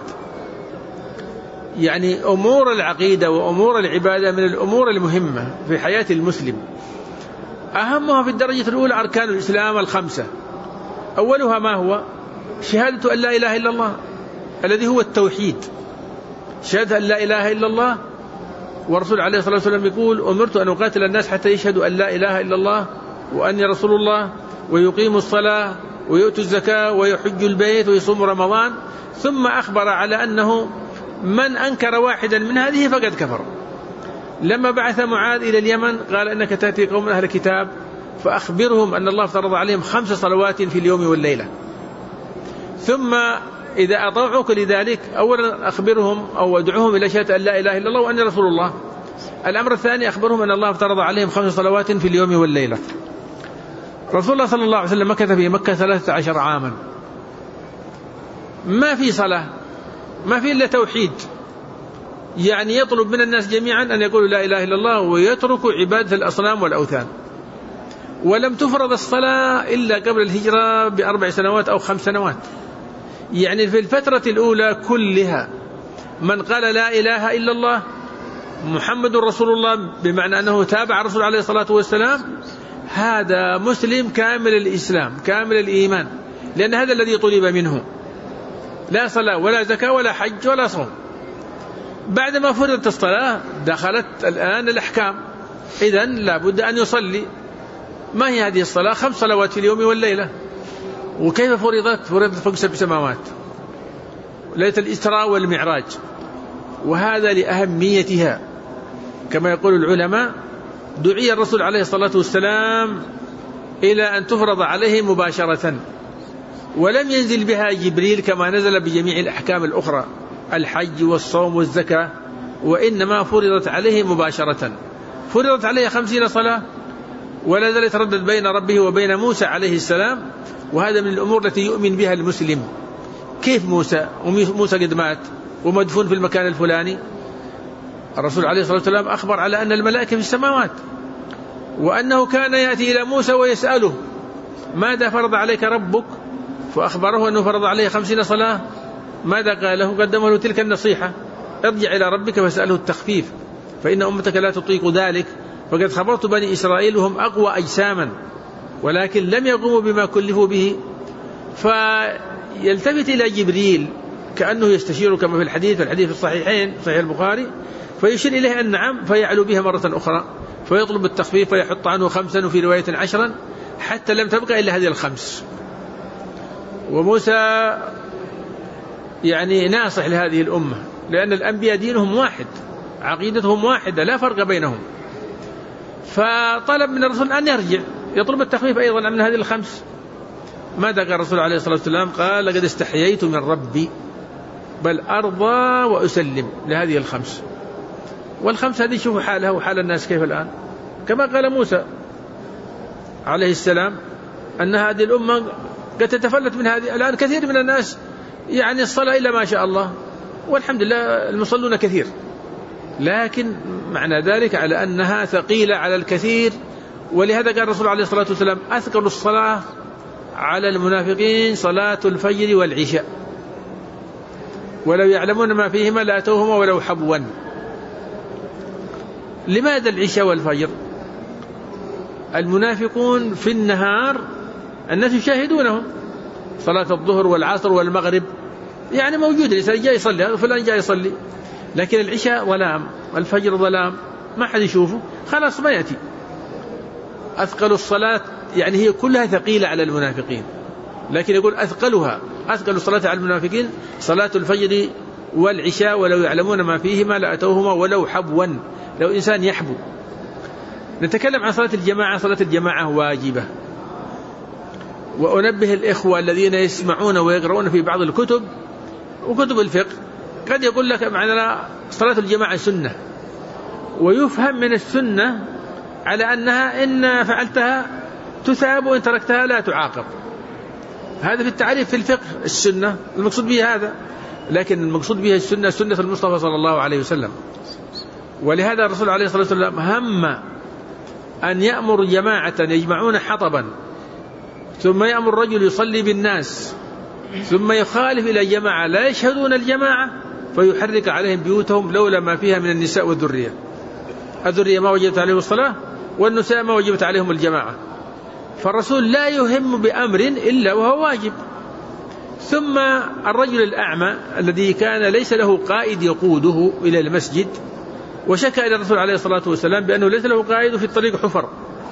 يعني أمور العقيدة وأمور العبادة من الأمور المهمة في حياة المسلم. أهمها في الدرجة الأولى أركان الإسلام 5. أولها ما هو؟ شهادة أن لا إله إلا الله، الذي هو التوحيد، شهادة أن لا إله إلا الله. ورسول عليه الصلاة والسلام يقول: أمرت أن أقاتل الناس حتى يشهدوا أن لا إله إلا الله وأني رسول الله ويقيموا الصلاة ويؤتوا الزكاة ويحج البيت ويصوم رمضان. ثم أخبر على أنه من أنكر واحدا من هذه فقد كفر. لما بعث معاذ إلى اليمن قال: إنك تأتي قوم أهل الكتاب فأخبرهم أن الله افترض عليهم 5 صلوات في اليوم والليلة، ثم إذا أطاعوك لذلك أولا أخبرهم أو أدعوهم إلى شهادة أن لا إله إلا الله وأني رسول الله. الأمر الثاني أخبرهم أن الله افترض عليهم 5 صلوات في اليوم والليلة. رسول الله صلى الله عليه وسلم مكث في مكة 13 عاما، ما في صلاة، ما في إلا توحيد. يعني يطلب من الناس جميعا أن يقولوا لا إله إلا الله ويتركوا عبادة الأصنام والأوثان. ولم تفرض الصلاة إلا قبل الهجرة ب4 سنوات أو 5 سنوات. يعني في الفترة الأولى كلها من قال لا إله إلا الله محمد رسول الله، بمعنى أنه تابع الرسول عليه الصلاة والسلام، هذا مسلم كامل الإسلام كامل الإيمان، لأن هذا الذي طلب منه، لا صلاة ولا زكاة ولا حج ولا صوم. بعدما فرضت الصلاة دخلت الآن الأحكام، إذن لا بد أن يصلي. ما هي هذه الصلاة؟ 5 صلوات في اليوم والليلة. وكيف فرضت؟ فرضت فوق 7 سماوات. ليلة الإسراء والمعراج، وهذا لأهميتها. كما يقول العلماء دعي الرسول عليه الصلاة والسلام إلى أن تفرض عليه مباشرة، ولم ينزل بها جبريل كما نزل بجميع الأحكام الأخرى الحج والصوم والزكاة، وإنما فرضت عليه مباشرة. فرضت عليه 50 صلاة، ولا زال يتردد بين ربه وبين موسى عليه السلام، وهذا من الأمور التي يؤمن بها المسلم. كيف موسى قد مات ومدفون في المكان الفلاني؟ الرسول عليه الصلاة والسلام أخبر على أن الملائكة في السماوات، وأنه كان يأتي إلى موسى ويسأله ماذا فرض عليك ربك، فأخبره أنه فرض عليه 50 صلاة. ماذا قال له؟ قدم له تلك النصيحة: ارجع إلى ربك فاسأله التخفيف فإن أمتك لا تطيق ذلك، فقد خبرت بني إسرائيل وهم أقوى أجساما ولكن لم يقوموا بما كلفوا به. فيلتفت إلى جبريل كأنه يستشير كما في الحديث في الصحيحين صحيح البخاري، فيشير إليه أن نعم، فيعلو بها مرة أخرى فيطلب التخفيف فيحط عنه 5 وفي رواية 10 حتى لم تبقى إلا هذه ال5. وموسى يعني ناصح لهذه الأمة، لأن الأنبياء دينهم واحد، عقيدتهم واحدة لا فرق بينهم. فطلب من الرسول أن يرجع يطلب التخفيف أيضا من هذه ال5. ماذا قال الرسول عليه الصلاة والسلام؟ قال: لقد استحييت من ربي بل أرضى وأسلم لهذه ال5. وال5 هذه شوفوا حالها وحال الناس كيف الآن، كما قال موسى عليه السلام أن هذه الأمة قد تتفلت من هذه. الآن كثير من الناس يعني الصلاة إلا ما شاء الله، والحمد لله المصلون كثير، لكن معنى ذلك على أنها ثقيلة على الكثير. ولهذا قال الرسول عليه الصلاة والسلام: أثقل الصلاة على المنافقين صلاة الفجر والعشاء، ولو يعلمون ما فيهما لأتوهما ولو حبوا. لماذا العشاء والفجر؟ المنافقون في النهار الناس يشاهدونهم، صلاة الظهر والعصر والمغرب يعني موجود، الإنسان جاي يصلي، فلان جاي يصلي، لكن العشاء ظلام، الفجر ظلام، ما حد يشوفه، خلاص ما يأتي. أثقل الصلاة يعني هي كلها ثقيلة على المنافقين، لكن يقول أثقل الصلاة على المنافقين صلاة الفجر والعشاء ولو يعلمون ما فيهما لأتوهما ولو حبوا، لو إنسان يحبو. نتكلم عن صلاة الجماعة. صلاة الجماعة واجبة، وأنبه الإخوة الذين يسمعون ويقرؤون في بعض الكتب وكتب الفقه، قد يقول لك معنا صلاة الجماعة سنة، ويفهم من السنة على أنها إن فعلتها تثاب وإن تركتها لا تعاقب. هذا في التعريف في الفقه السنة المقصود به هذا، لكن المقصود به السنة سنة المصطفى صلى الله عليه وسلم. ولهذا الرسول عليه الصلاة والسلام هم أن يأمر جماعة يجمعون حطبا، ثم يأمر رجل يصلي بالناس، ثم يخالف إلى جماعة لا يشهدون الجماعة فيحرك عليهم بيوتهم لولا ما فيها من النساء والذرية. الذرية ما وجبت عليهم الصلاة، والنساء ما وجبت عليهم الجماعة. فالرسول لا يهم بأمر إلا وهو واجب. ثم الرجل الأعمى الذي كان ليس له قائد يقوده إلى المسجد، وشكى إلى الرسول عليه الصلاة والسلام بأنه ليس له قائد في الطريق حفر،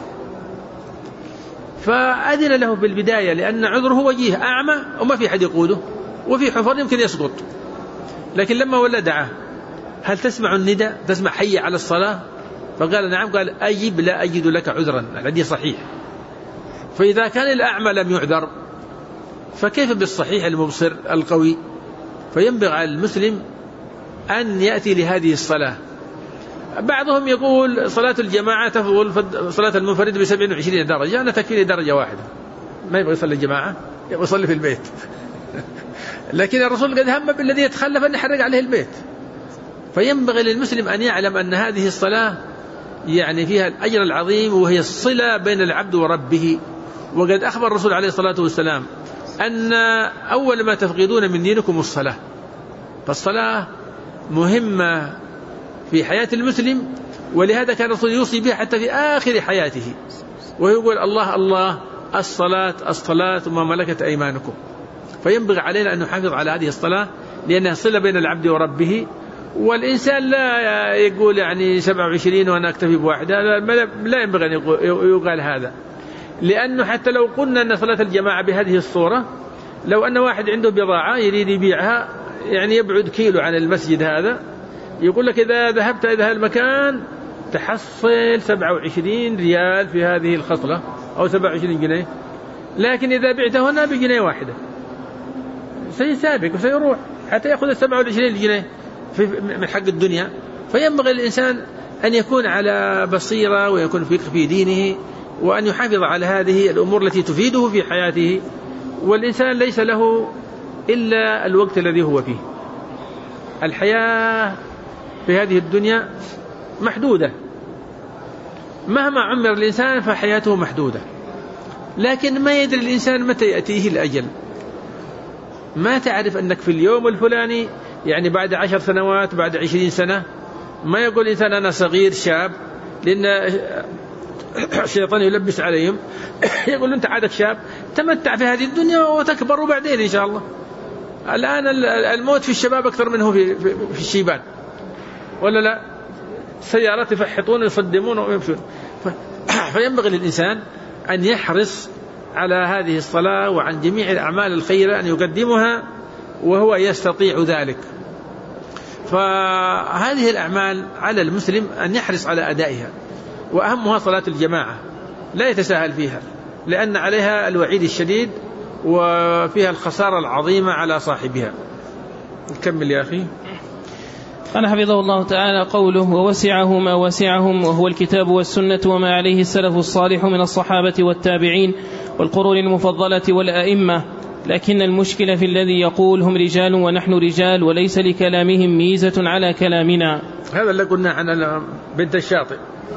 فأذن له بالبداية لأن عذره وجيه، أعمى وما في حد يقوده وفي حفر يمكن يسقط. لكن لما ولا دعاه: هل تسمع النداء؟ تسمع حي على الصلاة؟ فقال: نعم. قال: أجب لا أجد لك عذرا. الحديث صحيح. فإذا كان الأعمى لم يعذر فكيف بالصحيح المبصر القوي؟ فينبغي على المسلم أن يأتي لهذه الصلاة. بعضهم يقول صلاة الجماعة تفضل صلاة المنفرد ب27 درجة، أنا تكفيني درجة واحدة، ما يبغى يصلي الجماعة، يبغى يصلي في البيت. لكن الرسول قد هم بالذي يتخلف أن يحرق عليه البيت. فينبغي للمسلم أن يعلم أن هذه الصلاة يعني فيها الأجر العظيم، وهي الصلة بين العبد وربه. وقد أخبر الرسول عليه الصلاة والسلام أن أول ما تفقدون من دينكم الصلاة. فالصلاة مهمة في حياة المسلم، ولهذا كان الرسول يوصي بها حتى في آخر حياته، ويقول: الله الله الصلاة الصلاة وما ملكت أيمانكم. فينبغي علينا أن نحافظ على هذه الصلاة لأنها صلة بين العبد وربه. والإنسان لا يقول يعني 27 وأنا أكتفي بواحدة، لا ينبغي أن يقال هذا، لأنه حتى لو قلنا أن صلاة الجماعة بهذه الصورة، لو أن واحد عنده بضاعة يريد يبيعها يعني يبعد كيلو عن المسجد هذا، يقول لك إذا ذهبت إلى هذا المكان تحصل 27 ريال في هذه الخصلة أو 27 جنيه، لكن إذا بعت هنا بجنيه واحدة سيسابق وسيروح حتى يأخذ 27 جنيه من حق الدنيا. فينبغي الإنسان أن يكون على بصيرة ويكون في دينه، وأن يحافظ على هذه الأمور التي تفيده في حياته. والإنسان ليس له إلا الوقت الذي هو فيه. الحياة في هذه الدنيا محدودة، مهما عمر الإنسان فحياته محدودة، لكن ما يدري الإنسان متى يأتيه الأجل. ما تعرف أنك في اليوم الفلاني، يعني بعد 10 سنوات، بعد 20 سنة، ما يقول الإنسان أنا صغير شاب، لأن الشيطان يلبس عليهم يقول أنت عادك شاب، تمتع في هذه الدنيا وتكبر بعدين إن شاء الله. الآن الموت في الشباب أكثر منه في الشيبان، ولا لا؟ سيارات يفحطون يصدمون ويمشون. فينبغي للإنسان أن يحرص على هذه الصلاة وعن جميع الأعمال الخيرة أن يقدمها وهو يستطيع ذلك. فهذه الأعمال على المسلم أن يحرص على أدائها، وأهمها صلاة الجماعة، لا يتساهل فيها، لأن عليها الوعيد الشديد وفيها الخسارة العظيمة على صاحبها. نكمل يا أخي. قال حفظه الله تعالى قوله: ووسعه ما وسعهم، وهو الكتاب والسنة وما عليه السلف الصالح من الصحابة والتابعين والقرون المفضلة والأئمة، لكن المشكلة في الذي يقول هم رجال ونحن رجال وليس لكلامهم ميزة على كلامنا. هذا اللي قلنا عن بنت الشاطئ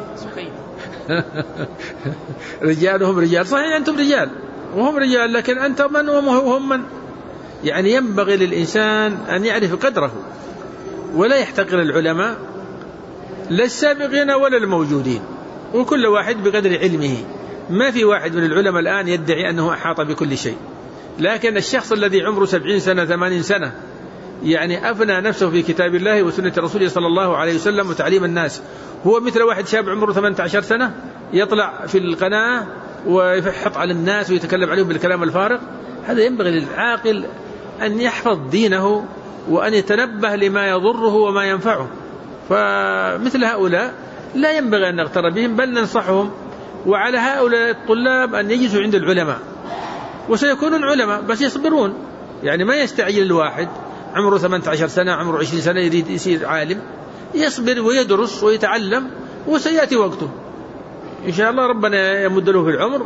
رجالهم رجال، صحيح أنتم رجال وهم رجال، لكن أنت من وهم من. يعني ينبغي للإنسان أن يعرف قدره ولا يحتقر العلماء، لا السابقين ولا الموجودين، وكل واحد بقدر علمه. ما في واحد من العلماء الآن يدعي أنه أحاط بكل شيء، لكن الشخص الذي عمره 70 سنة 80 سنة يعني أفنى نفسه في كتاب الله وسنة رسوله صلى الله عليه وسلم وتعليم الناس، هو مثل واحد شاب عمره 18 سنة يطلع في القناة ويفحط على الناس ويتكلم عليهم بالكلام الفارغ. هذا ينبغي للعاقل أن يحفظ دينه وأن يتنبه لما يضره وما ينفعه. فمثل هؤلاء لا ينبغي أن نغتر بهم، بل ننصحهم. وعلى هؤلاء الطلاب أن يجلسوا عند العلماء، وسيكونون علماء بس يصبرون. يعني ما يستعجل الواحد عمره 18 سنة عمره 20 سنة يريد يصير عالم، يصبر ويدرس ويتعلم وسيأتي وقته إن شاء الله. ربنا يمد له في العمر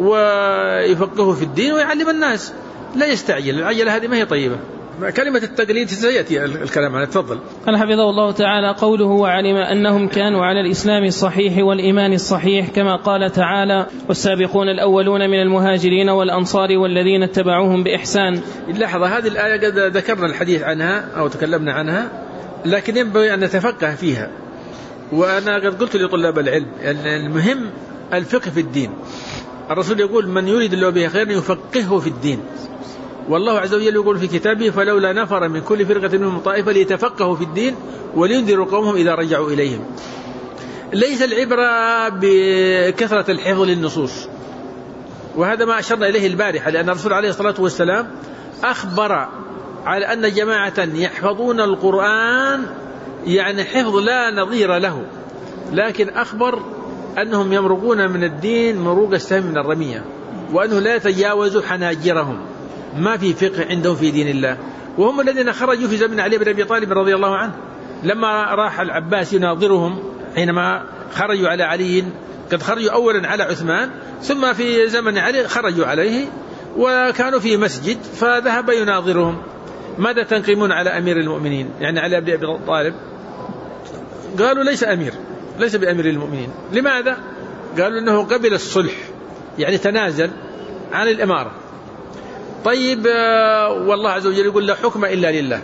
ويفقهه في الدين ويعلم الناس، لا يستعجل، العجلة هذه ما هي طيبة. كلمة التقليد سيأتي الكلام عنها. تفضل. قال حفظه الله تعالى قوله: وعلم أنهم كانوا على الإسلام الصحيح والإيمان الصحيح، كما قال تعالى: والسابقون الأولون من المهاجرين والأنصار والذين اتبعوهم بإحسان. لحظة، هذه الآية قد ذكرنا الحديث عنها أو تكلمنا عنها، لكن ينبغي أن نتفقه فيها. وأنا قد قلت لطلاب العلم أن المهم الفقه في الدين. الرسول يقول: من يريد الله به خيرا يفقهه في الدين. والله عز وجل يقول في كتابه: فلولا نفر من كل فرقة منهم طائفة ليتفقهوا في الدين ولينذروا قومهم إذا رجعوا إليهم. ليس العبرة بكثرة الحفظ للنصوص، وهذا ما أشرنا إليه البارحة، لأن الرسول عليه الصلاة والسلام أخبر على أن جماعة يحفظون القرآن يعني حفظ لا نظير له، لكن أخبر أنهم يمرقون من الدين مروق السهم من الرمية، وأنه لا يتجاوز حناجرهم، ما في فقه عندهم في دين الله. وهم الذين خرجوا في زمن علي بن أبي طالب رضي الله عنه، لما راح العباس يناظرهم حينما خرجوا على علي، قد خرجوا أولا على عثمان، ثم في زمن علي خرجوا عليه وكانوا في مسجد، فذهب يناظرهم: ماذا تنقمون على أمير المؤمنين؟ يعني علي بن أبي طالب. قالوا: ليس أمير، ليس بأمير المؤمنين. لماذا؟ قالوا: إنه قبل الصلح، يعني تنازل عن الإمارة. طيب، والله عز وجل يقول: لا حكم إلا لله.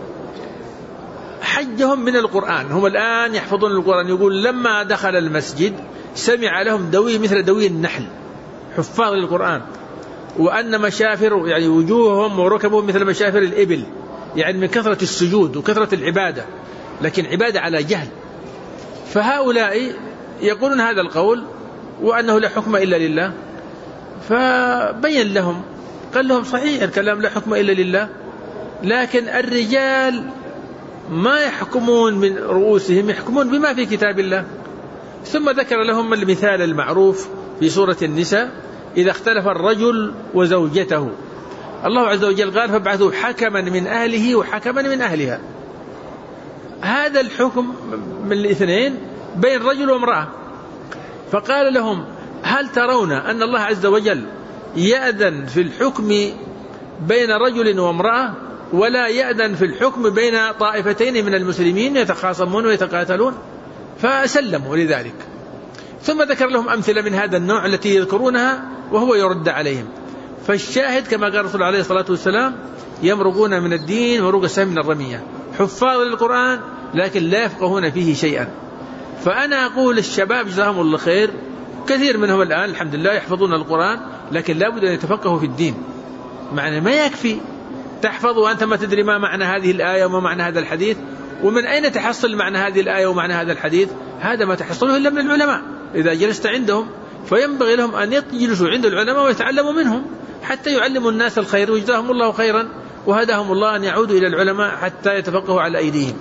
حجهم من القرآن، هم الآن يحفظون القرآن. يقول: لما دخل المسجد سمع لهم دوي مثل دوي النحل، حفاظ للقرآن، وأن مشافر يعني وجوههم وركبهم مثل مشافر الإبل، يعني من كثرة السجود وكثرة العبادة، لكن عبادة على جهل. فهؤلاء يقولون هذا القول وأنه لا حكم إلا لله. فبين لهم، قال لهم: صحيح الكلام لا حكم إلا لله، لكن الرجال ما يحكمون من رؤوسهم، يحكمون بما في كتاب الله. ثم ذكر لهم المثال المعروف في سورة النساء: إذا اختلف الرجل وزوجته، الله عز وجل قال: فابعثوا حكما من أهله وحكما من أهلها. هذا الحكم من الاثنين بين رجل وامرأة. فقال لهم: هل ترون أن الله عز وجل يأذن في الحكم بين رجل وامرأة، ولا يأذن في الحكم بين طائفتين من المسلمين يتخاصمون ويتقاتلون؟ فسلموا لذلك. ثم ذكر لهم أمثلة من هذا النوع التي يذكرونها وهو يرد عليهم. فالشاهد كما قال الرسول عليه الصلاة والسلام: يمرقون من الدين مروق السهم من الرمية، حفاظ للقرآن لكن لا يفقهون فيه شيئا. فأنا أقول الشباب جزاهم الله خير، كثير منهم الآن الحمد لله يحفظون القرآن، لكن لا بد أن يتفقهوا في الدين. معنى ما يكفي تحفظ وأنت ما تدري ما معنى هذه الآية وما معنى هذا الحديث، ومن أين تحصل معنى هذه الآية ومعنى هذا الحديث؟ هذا ما تحصله إلا من العلماء إذا جلست عندهم. فينبغي لهم أن يجلسوا عند العلماء ويتعلموا منهم حتى يعلموا الناس الخير، وجزاهم الله خيرا وهداهم الله أن يعودوا إلى العلماء حتى يتفقهوا على أيديهم.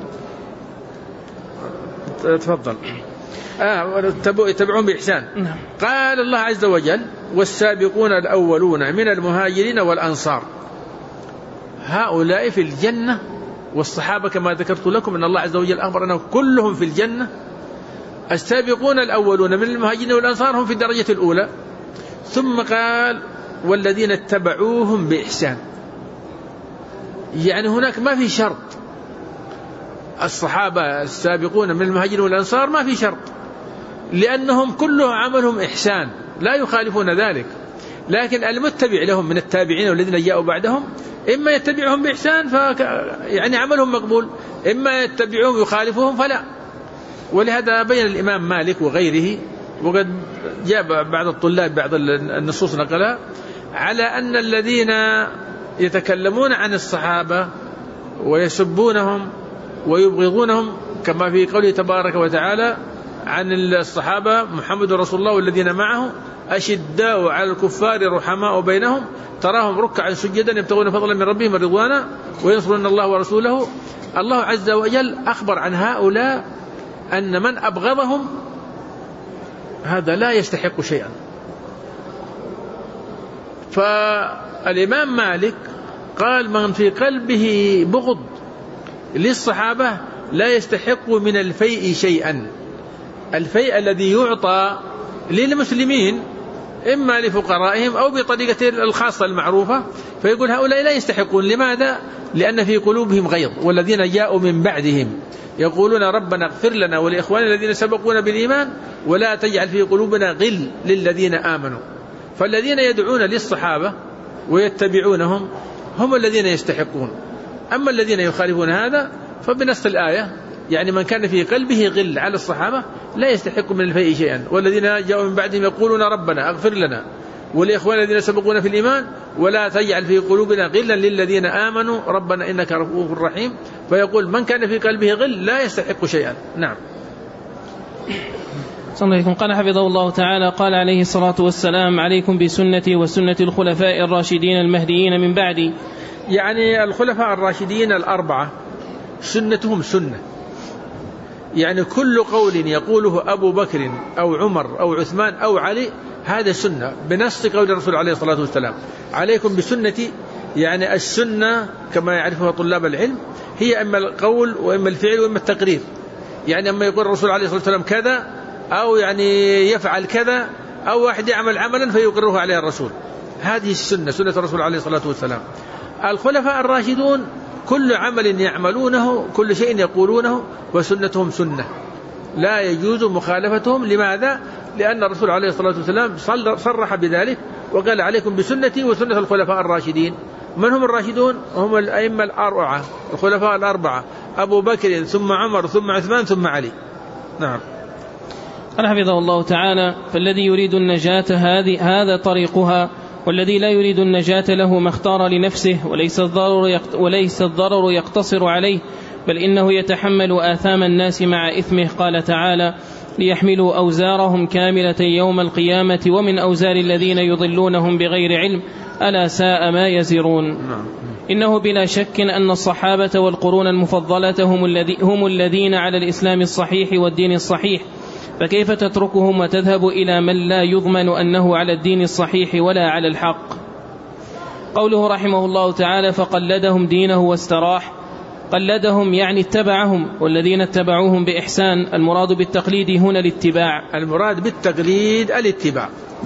تفضل. يتبعون بإحسان. قال الله عز وجل: والسابقون الأولون من المهاجرين والأنصار هؤلاء في الجنة. والصحابة كما ذكرت لكم أن الله عز وجل أخبر أنهم كلهم في الجنة. السابقون الأولون من المهاجرين والأنصار هم في الدرجة الأولى. ثم قال: والذين اتبعوهم بإحسان. يعني هناك ما في شرط. الصحابة السابقون من المهاجرين والأنصار ما في شرط، لأنهم كلهم عملهم إحسان لا يخالفون ذلك. لكن المتبع لهم من التابعين والذين جاءوا بعدهم إما يتبعهم بإحسان يعني عملهم مقبول، إما يتبعهم يخالفهم فلا. ولهذا بين الإمام مالك وغيره، وقد جاء بعض الطلاب بعض النصوص نقلها، على أن الذين يتكلمون عن الصحابة ويسبونهم ويبغضونهم كما في قوله تبارك وتعالى عن الصحابة: محمد رسول الله والذين معه أشداء على الكفار رحماء بينهم تراهم ركعا سجدا يبتغون فضلا من ربهم ورضوانا وينصرون الله ورسوله. الله عز وجل أخبر عن هؤلاء أن من أبغضهم هذا لا يستحق شيئا. فالإمام مالك قال: من في قلبه بغض للصحابة لا يستحق من الفيء شيئا. الفيء الذي يعطى للمسلمين إما لفقرائهم أو بطريقة الخاصة المعروفة، فيقول هؤلاء لا يستحقون. لماذا؟ لأن في قلوبهم غيظ. والذين جاءوا من بعدهم يقولون: ربنا اغفر لنا ولإخواننا الذين سبقونا بالإيمان ولا تجعل في قلوبنا غل للذين آمنوا. فالذين يدعون للصحابة ويتبعونهم هم الذين يستحقون. أما الذين يخالفون هذا فبنص الآية يعني من كان في قلبه غل على الصحابة لا يستحق من الفيء شيئا. والذين جاءوا من بعدهم يقولون: ربنا اغفر لنا ولإخواننا الذين سبقونا في الإيمان ولا تجعل في قلوبنا غلا للذين آمنوا ربنا إنك رؤوف رحيم. فيقول من كان في قلبه غل لا يستحق شيئا. نعم. صلى الله عليه وسلم. قال حفظه الله تعالى: قال عليه الصلاة والسلام: عليكم بسنتي وسنة الخلفاء الراشدين المهديين من بعدي. يعني الخلفاء الراشدين الأربعة سنتهم سنة، يعني كل قول يقوله أبو بكر أو عمر أو عثمان أو علي هذا سنة بنص قول الرسول عليه الصلاة والسلام: عليكم بسنتي. يعني السنة كما يعرفها طلاب العلم هي إما القول وإما الفعل وإما التقرير. يعني أما يقول الرسول عليه الصلاة والسلام كذا، أو يعني يفعل كذا، أو واحد يعمل عملا فيقره عليه الرسول، هذه السنة، سنة الرسول عليه الصلاة والسلام. الخلفاء الراشدون كل عمل يعملونه، كل شيء يقولونه وسنتهم سنة لا يجوز مخالفتهم. لماذا؟ لأن الرسول عليه الصلاة والسلام صرح بذلك وقال: عليكم بسنتي وسنة الخلفاء الراشدين. من هم الراشدون؟ هم الأئمة الأربعة، الخلفاء الأربعة: أبو بكر ثم عمر ثم عثمان ثم علي. نعم. قال حفظه الله تعالى: فالذي يريد النجاة هذا طريقها، والذي لا يريد النجاة له ما اختار لنفسه، وليس الضرر يقتصر عليه، بل إنه يتحمل آثام الناس مع إثمه. قال تعالى: ليحملوا أوزارهم كاملة يوم القيامة ومن أوزار الذين يضلونهم بغير علم ألا ساء ما يزرون. إنه بلا شك أن الصحابة والقرون المفضلة هم الذين على الإسلام الصحيح والدين الصحيح، فكيف تتركهم وتذهب إلى من لا يضمن أنه على الدين الصحيح ولا على الحق؟ قوله رحمه الله تعالى فقلدهم دينه واستراح، قلدهم يعني اتبعهم، والذين اتبعوهم بإحسان. المراد بالتقليد هنا الاتباع. المراد بالتقليد الاتباع،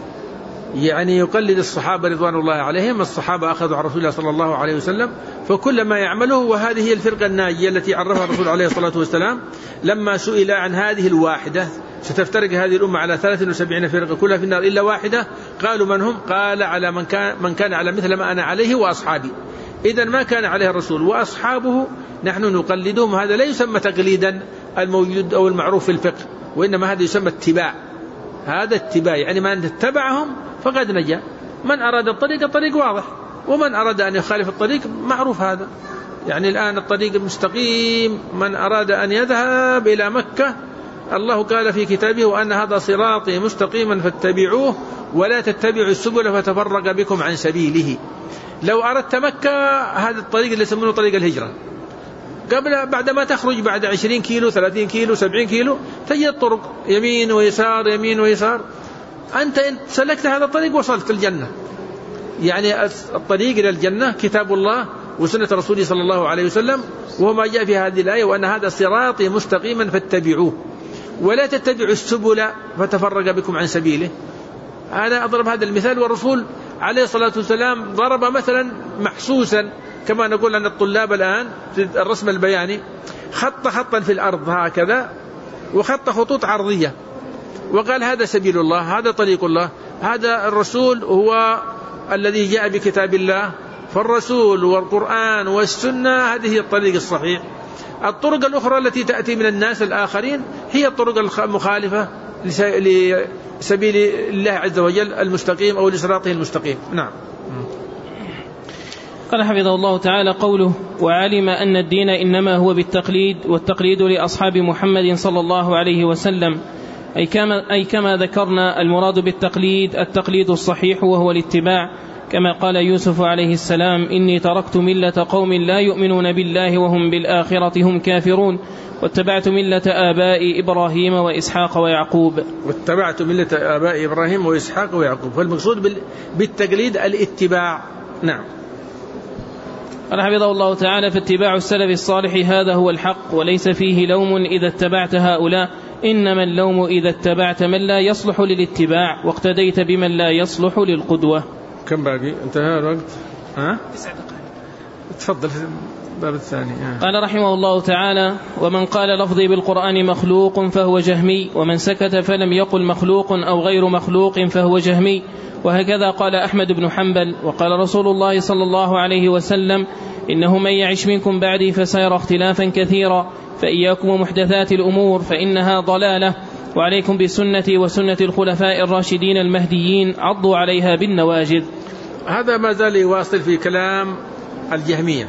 يعني يقلد الصحابة رضوان الله عليهم. الصحابة أخذوا عن رسول الله صلى الله عليه وسلم، فكل ما يعمله، وهذه هي الفرقة الناجية التي عرفها الرسول عليه الصلاة والسلام لما سئل عن هذه الواحدة، ستفترق هذه الأمة على 73 فرقة كلها في النار إلا واحدة، قالوا من هم؟ قال على من كان على مثل ما أنا عليه وأصحابي. إذن ما كان عليه الرسول وأصحابه نحن نقلدهم، وهذا لا يسمى تقليدا الموجود أو المعروف في الفقه، وإنما هذا يسمى اتباع. هذا اتباع، يعني من اتبعهم فقد نجا. من أراد الطريق واضح، ومن أراد أن يخالف الطريق معروف هذا. يعني الآن الطريق المستقيم، من أراد أن يذهب إلى مكة الله قال في كتابه وأن هذا صراطي مستقيما فاتبعوه ولا تتبعوا السبل فتفرق بكم عن سبيله. لو أردت مكة هذا الطريق اللي يسمونه طريق الهجرة، بعدما تخرج بعد 20 كيلو 30 كيلو 70 كيلو تجد طرق يمين ويسار يمين ويسار. أنت إن سلكت هذا الطريق وصلت الجنة. يعني الطريق إلى الجنة كتاب الله وسنة رسوله صلى الله عليه وسلم، وهو ما جاء في هذه الآية وأن هذا صراطي مستقيما فاتبعوه ولا تتبعوا السبل فتفرق بكم عن سبيله. أنا أضرب هذا المثال، والرسول عليه الصلاة والسلام ضرب مثلا محسوسا كما نقول عن الطلاب الآن في الرسم البياني، خط خطا في الأرض هكذا وخط خطوط عرضية، وقال هذا سبيل الله، هذا طريق الله، هذا الرسول هو الذي جاء بكتاب الله. فالرسول والقرآن والسنة هذه هي الطريق الصحيح. الطرق الأخرى التي تأتي من الناس الآخرين هي الطرق المخالفة لسبيل الله عز وجل المستقيم أو لصراطه المستقيم. نعم. قال حفظه الله تعالى قوله وعلم أن الدين إنما هو بالتقليد، والتقليد لأصحاب محمد صلى الله عليه وسلم، أي كما ذكرنا المراد بالتقليد التقليد الصحيح وهو الاتباع، كما قال يوسف عليه السلام إني تركت ملة قوم لا يؤمنون بالله وهم بالآخرة هم كافرون واتبعت ملة آباء إبراهيم وإسحاق ويعقوب. واتبعت ملة آباء إبراهيم وإسحاق ويعقوب، فالمقصود بالتقليد الاتباع. نعم. قال حفظه الله تعالى فاتباع السلف الصالح هذا هو الحق، وليس فيه لوم إذا اتبعت هؤلاء، إنما اللوم إذا اتبعت من لا يصلح للاتباع واقتديت بمن لا يصلح للقدوة. كم باقي؟ انتهى الوقت؟ 9 دقائق. تفضل الباب الثاني. قال رحمه الله تعالى ومن قال لفظي بالقرآن مخلوق فهو جهمي، ومن سكت فلم يقل مخلوق أو غير مخلوق فهو جهمي. وهكذا قال أحمد بن حنبل. وقال رسول الله صلى الله عليه وسلم إنه من يعش منكم بعدي فسيرى اختلافا كثيرا، فإياكم ومحدثات الأمور فإنها ضلالة، وعليكم بسنتي وسنة الخلفاء الراشدين المهديين عضوا عليها بالنواجذ. هذا ما زال يواصل في كلام الجهمية،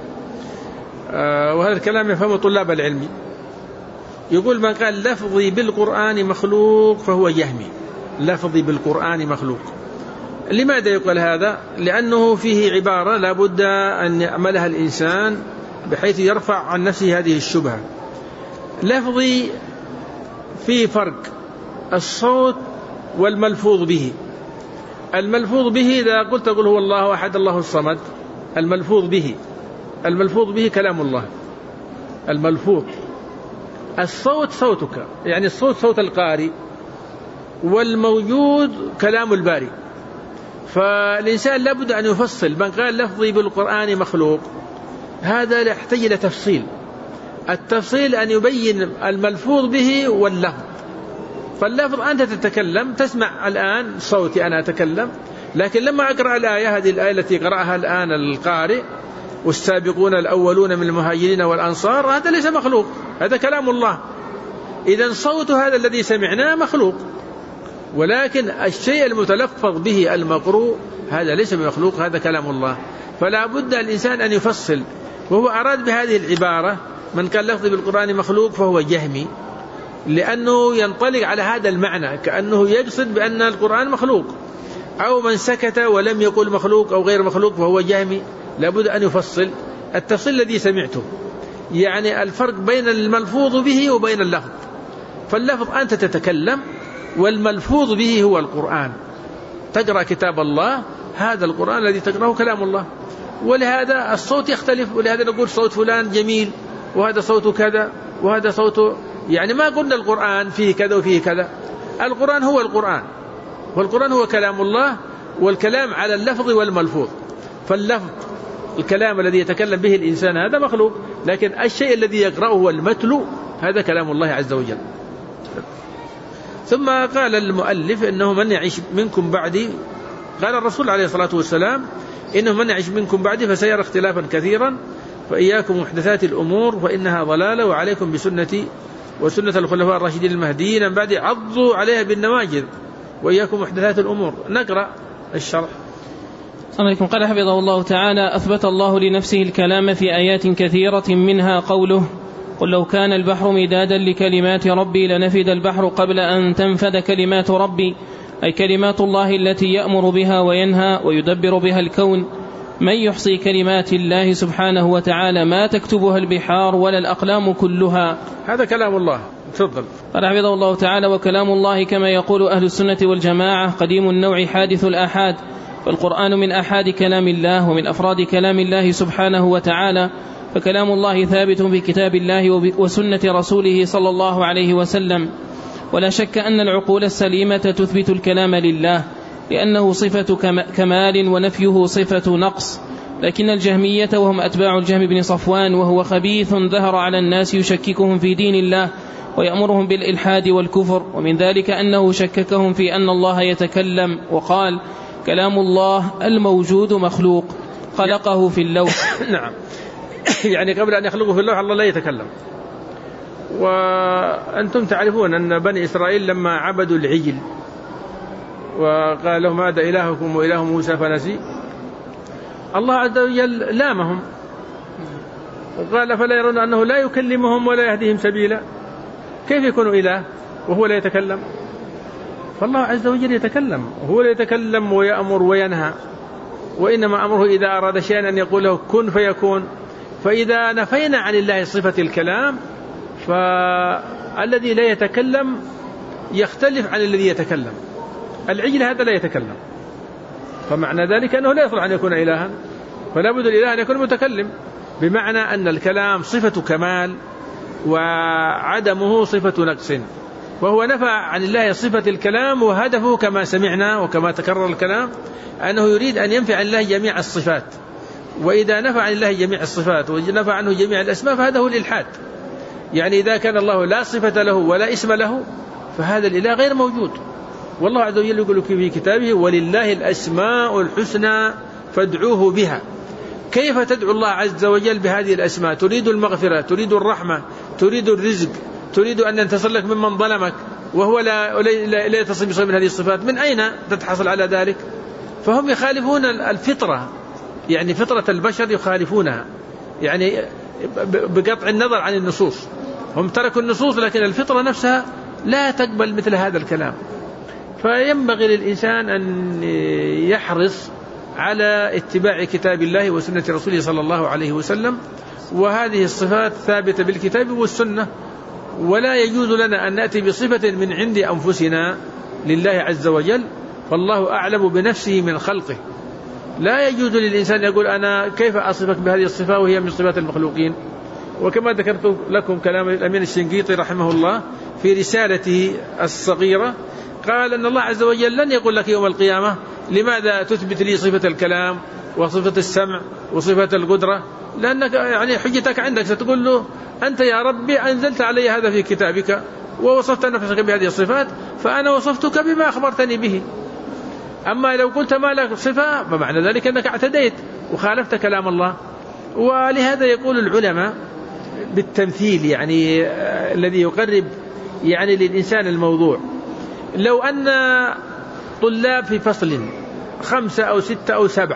وهذا الكلام يفهمه طلاب العلم. يقول من قال لفظي بالقرآن مخلوق فهو جهمي، لفظي بالقرآن مخلوق. لماذا يقول هذا؟ لأنه فيه عبارة لا بد أن يعملها الإنسان بحيث يرفع عن نفسه هذه الشبهة. لفظي فيه فرق، الصوت والملفوظ به. الملفوظ به إذا قلت أقول هو الله أحد الله الصمد، الملفوظ به كلام الله الملفوظ. الصوت صوتك، يعني الصوت صوت القارئ، والموجود كلام الباري. فالإنسان لابد أن يفصل. من قال لفظي بالقرآن مخلوق هذا يحتاج إلى تفصيل. التفصيل أن يبين الملفوظ به واللفظ. فاللفظ أنت تتكلم تسمع الآن صوتي أنا أتكلم، لكن لما أقرأ الآية، هذه الآية التي قرأها الآن القارئ والسابقون الأولون من المهاجرين والأنصار، هذا ليس مخلوق، هذا كلام الله. إذن صوت هذا الذي سمعناه مخلوق، ولكن الشيء المتلفظ به المقروء هذا ليس بمخلوق، هذا كلام الله. فلا بد الإنسان أن يفصل. وهو أراد بهذه العبارة من قال لفظي بالقرآن مخلوق فهو جهمي، لأنه ينطلق على هذا المعنى كأنه يقصد بأن القرآن مخلوق. أو من سكت ولم يقل مخلوق أو غير مخلوق فهو جهمي، لابد أن يفصل التفصيل الذي سمعته، يعني الفرق بين الملفوظ به وبين اللفظ. فاللفظ أنت تتكلم، والملفوظ به هو القرآن. تقرأ كتاب الله، هذا القرآن الذي تقرأه كلام الله، ولهذا الصوت يختلف، ولهذا نقول صوت فلان جميل، وهذا صوته كذا، وهذا صوته، يعني ما قلنا القرآن فيه كذا وفيه كذا. القرآن هو القرآن، والقرآن هو كلام الله، والكلام على اللفظ والملفوظ. فاللفظ الكلام الذي يتكلم به الإنسان هذا مخلوق، لكن الشيء الذي يقرأه والمتلو هذا كلام الله عز وجل. ثم قال المؤلف إنه من يعيش منكم بعدي، قال الرسول عليه الصلاة والسلام إنه من يعيش منكم بعدي فسيرى اختلافا كثيرا، فإياكم محدثات الأمور فإنها ضلالة، وعليكم بسنتي وسنة الخلفاء الراشدين المهديين من بعدي عضوا عليها بالنواجذ، وإياكم محدثات الأمور. نقرأ الشرح. عليكم. قال حفظه الله تعالى: أثبت الله لنفسه الكلام في آيات كثيرة، منها قوله: قل لو كان البحر مدادا لكلمات ربي لنفد البحر قبل أن تنفد كلمات ربي، أي كلمات الله التي يأمر بها وينهى ويدبر بها الكون. من يحصي كلمات الله سبحانه وتعالى ما تكتبها البحار ولا الأقلام كلها. هذا كلام الله. تفضل. قال حفظه الله تعالى: وكلام الله كما يقول أهل السنة والجماعة قديم النوع حادث الآحاد، فالقرآن من آحاد كلام الله ومن أفراد كلام الله سبحانه وتعالى، فكلام الله ثابت في كتاب الله وسنة رسوله صلى الله عليه وسلم. ولا شك أن العقول السليمة تثبت الكلام لله، لأنه صفة كمال ونفيه صفة نقص. لكن الجهمية وهم أتباع الجهم بن صفوان، وهو خبيث ظهر على الناس يشككهم في دين الله ويأمرهم بالإلحاد والكفر، ومن ذلك أنه شككهم في أن الله يتكلم، وقال: كلام الله الموجود مخلوق خلقه في اللوح. نعم، يعني قبل أن يخلقه في اللوح الله لا يتكلم. وأنتم تعرفون أن بني إسرائيل لما عبدوا العجل وقال لهم: هذا إلهكم وإله موسى فنسي، الله عز وجل لامهم وقال: فلا يرون أنه لا يكلمهم ولا يهديهم سبيلا، كيف يكون إله وهو لا يتكلم؟ فالله عز وجل يتكلم، وهو لا يتكلم ويأمر وينهى، وإنما أمره إذا أراد شيئا أن يقول له كن فيكون. فإذا نفينا عن الله صفة الكلام، فالذي لا يتكلم يختلف عن الذي يتكلم. العجل هذا لا يتكلم، فمعنى ذلك أنه لا يصلح أن يكون إلها، فلا بد الإله أن يكون متكلم، بمعنى أن الكلام صفة كمال وعدمه صفة نقص. وهو نفى عن الله صفة الكلام، وهدفه كما سمعنا وكما تكرر الكلام أنه يريد أن ينفي عن الله جميع الصفات. وإذا نفى عن الله جميع الصفات ونفى عنه جميع الأسماء فهذا هو الإلحاد. يعني إذا كان الله لا صفة له ولا اسم له فهذا الإله غير موجود. والله عز وجل يقول في كتابه: ولله الأسماء الحسنى فادعوه بها. كيف تدعو الله عز وجل بهذه الأسماء؟ تريد المغفرة، تريد الرحمة، تريد الرزق، تريد أن ينتصر لك ممن ظلمك، وهو لا يتصل بصفة من هذه الصفات. من أين تتحصل على ذلك؟ فهم يخالفون الفطرة، يعني فطرة البشر يخالفونها، يعني بقطع النظر عن النصوص. هم تركوا النصوص، لكن الفطرة نفسها لا تقبل مثل هذا الكلام. فينبغي للإنسان أن يحرص على اتباع كتاب الله وسنة رسوله صلى الله عليه وسلم، وهذه الصفات ثابتة بالكتاب والسنة، ولا يجوز لنا أن نأتي بصفة من عند أنفسنا لله عز وجل، فالله أعلم بنفسه من خلقه. لا يجوز للإنسان يقول: أنا كيف أصفك بهذه الصفة وهي من صفات المخلوقين. وكما ذكرت لكم كلام الأمين الشنقيطي رحمه الله في رسالته الصغيرة، قال أن الله عز وجل لن يقول لك يوم القيامة: لماذا تثبت لي صفة الكلام وصفة السمع وصفة القدرة؟ لأنك يعني حجتك عندك ستقول له: أنت يا ربي أنزلت علي هذا في كتابك ووصفت نفسك بهذه الصفات، فأنا وصفتك بما أخبرتني به. أما لو قلت ما لك صفة فمعنى ذلك أنك اعتديت وخالفت كلام الله. ولهذا يقول العلماء بالتمثيل، يعني الذي يقرب يعني للإنسان الموضوع، لو أن طلاب في فصل 5 أو 6 أو 7،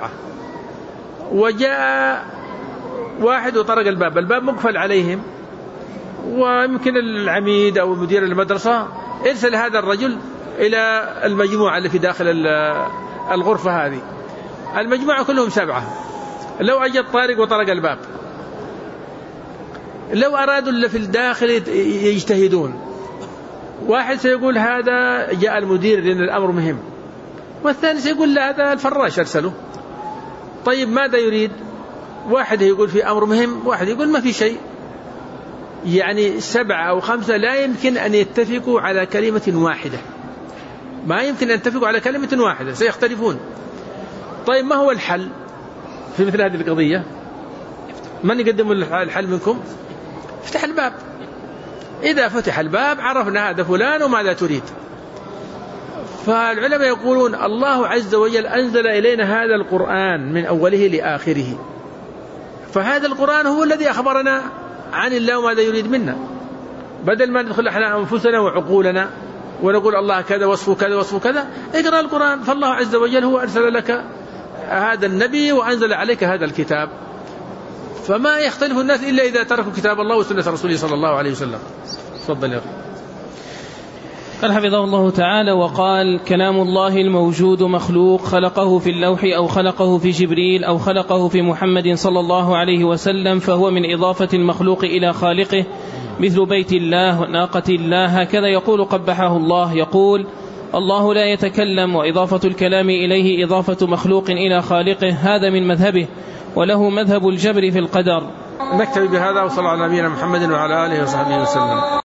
وجاء واحد وطرق الباب مقفل عليهم، ويمكن العميد أو مدير المدرسة ارسل هذا الرجل إلى المجموعة اللي في داخل الغرفة هذه، المجموعة كلهم 7، لو أجى الطارق وطرق الباب، لو أرادوا اللي في الداخل يجتهدون، واحد سيقول هذا جاء المدير لأن الأمر مهم، والثاني سيقول لا هذا الفراش أرسله. طيب ماذا يريد؟ واحد يقول في أمر مهم، واحد يقول ما في شيء. يعني 7 أو 5 لا يمكن أن يتفقوا على كلمة واحدة، ما يمكن أن يتفقوا على كلمة واحدة، سيختلفون. طيب ما هو الحل في مثل هذه القضية؟ من يقدم الحل منكم؟ افتح الباب. إذا فتح الباب عرفنا هذا فلان وماذا تريد. فالعلماء يقولون الله عز وجل أنزل إلينا هذا القرآن من أوله لآخره، فهذا القرآن هو الذي أخبرنا عن الله وماذا يريد منا، بدل ما ندخل احنا أنفسنا وعقولنا ونقول الله كذا وصفه كذا وصفه كذا. اقرأ القرآن، فالله عز وجل هو أرسل لك هذا النبي وأنزل عليك هذا الكتاب، فما يختلف الناس إلا إذا تركوا كتاب الله وسنة رسوله صلى الله عليه وسلم. تفضل يا أخي. قال حفظه الله تعالى: وقال: كلام الله الموجود مخلوق، خلقه في اللوح أو خلقه في جبريل أو خلقه في محمد صلى الله عليه وسلم، فهو من إضافة المخلوق إلى خالقه، مثل بيت الله وناقة الله. هكذا يقول قبحه الله، يقول: الله لا يتكلم، وإضافة الكلام إليه إضافة مخلوق إلى خالقه، هذا من مذهبه، وله مذهب الجبر في القدر. نكتفي بهذا، وصلى على نبينا محمد وعلى آله وصحبه وسلم.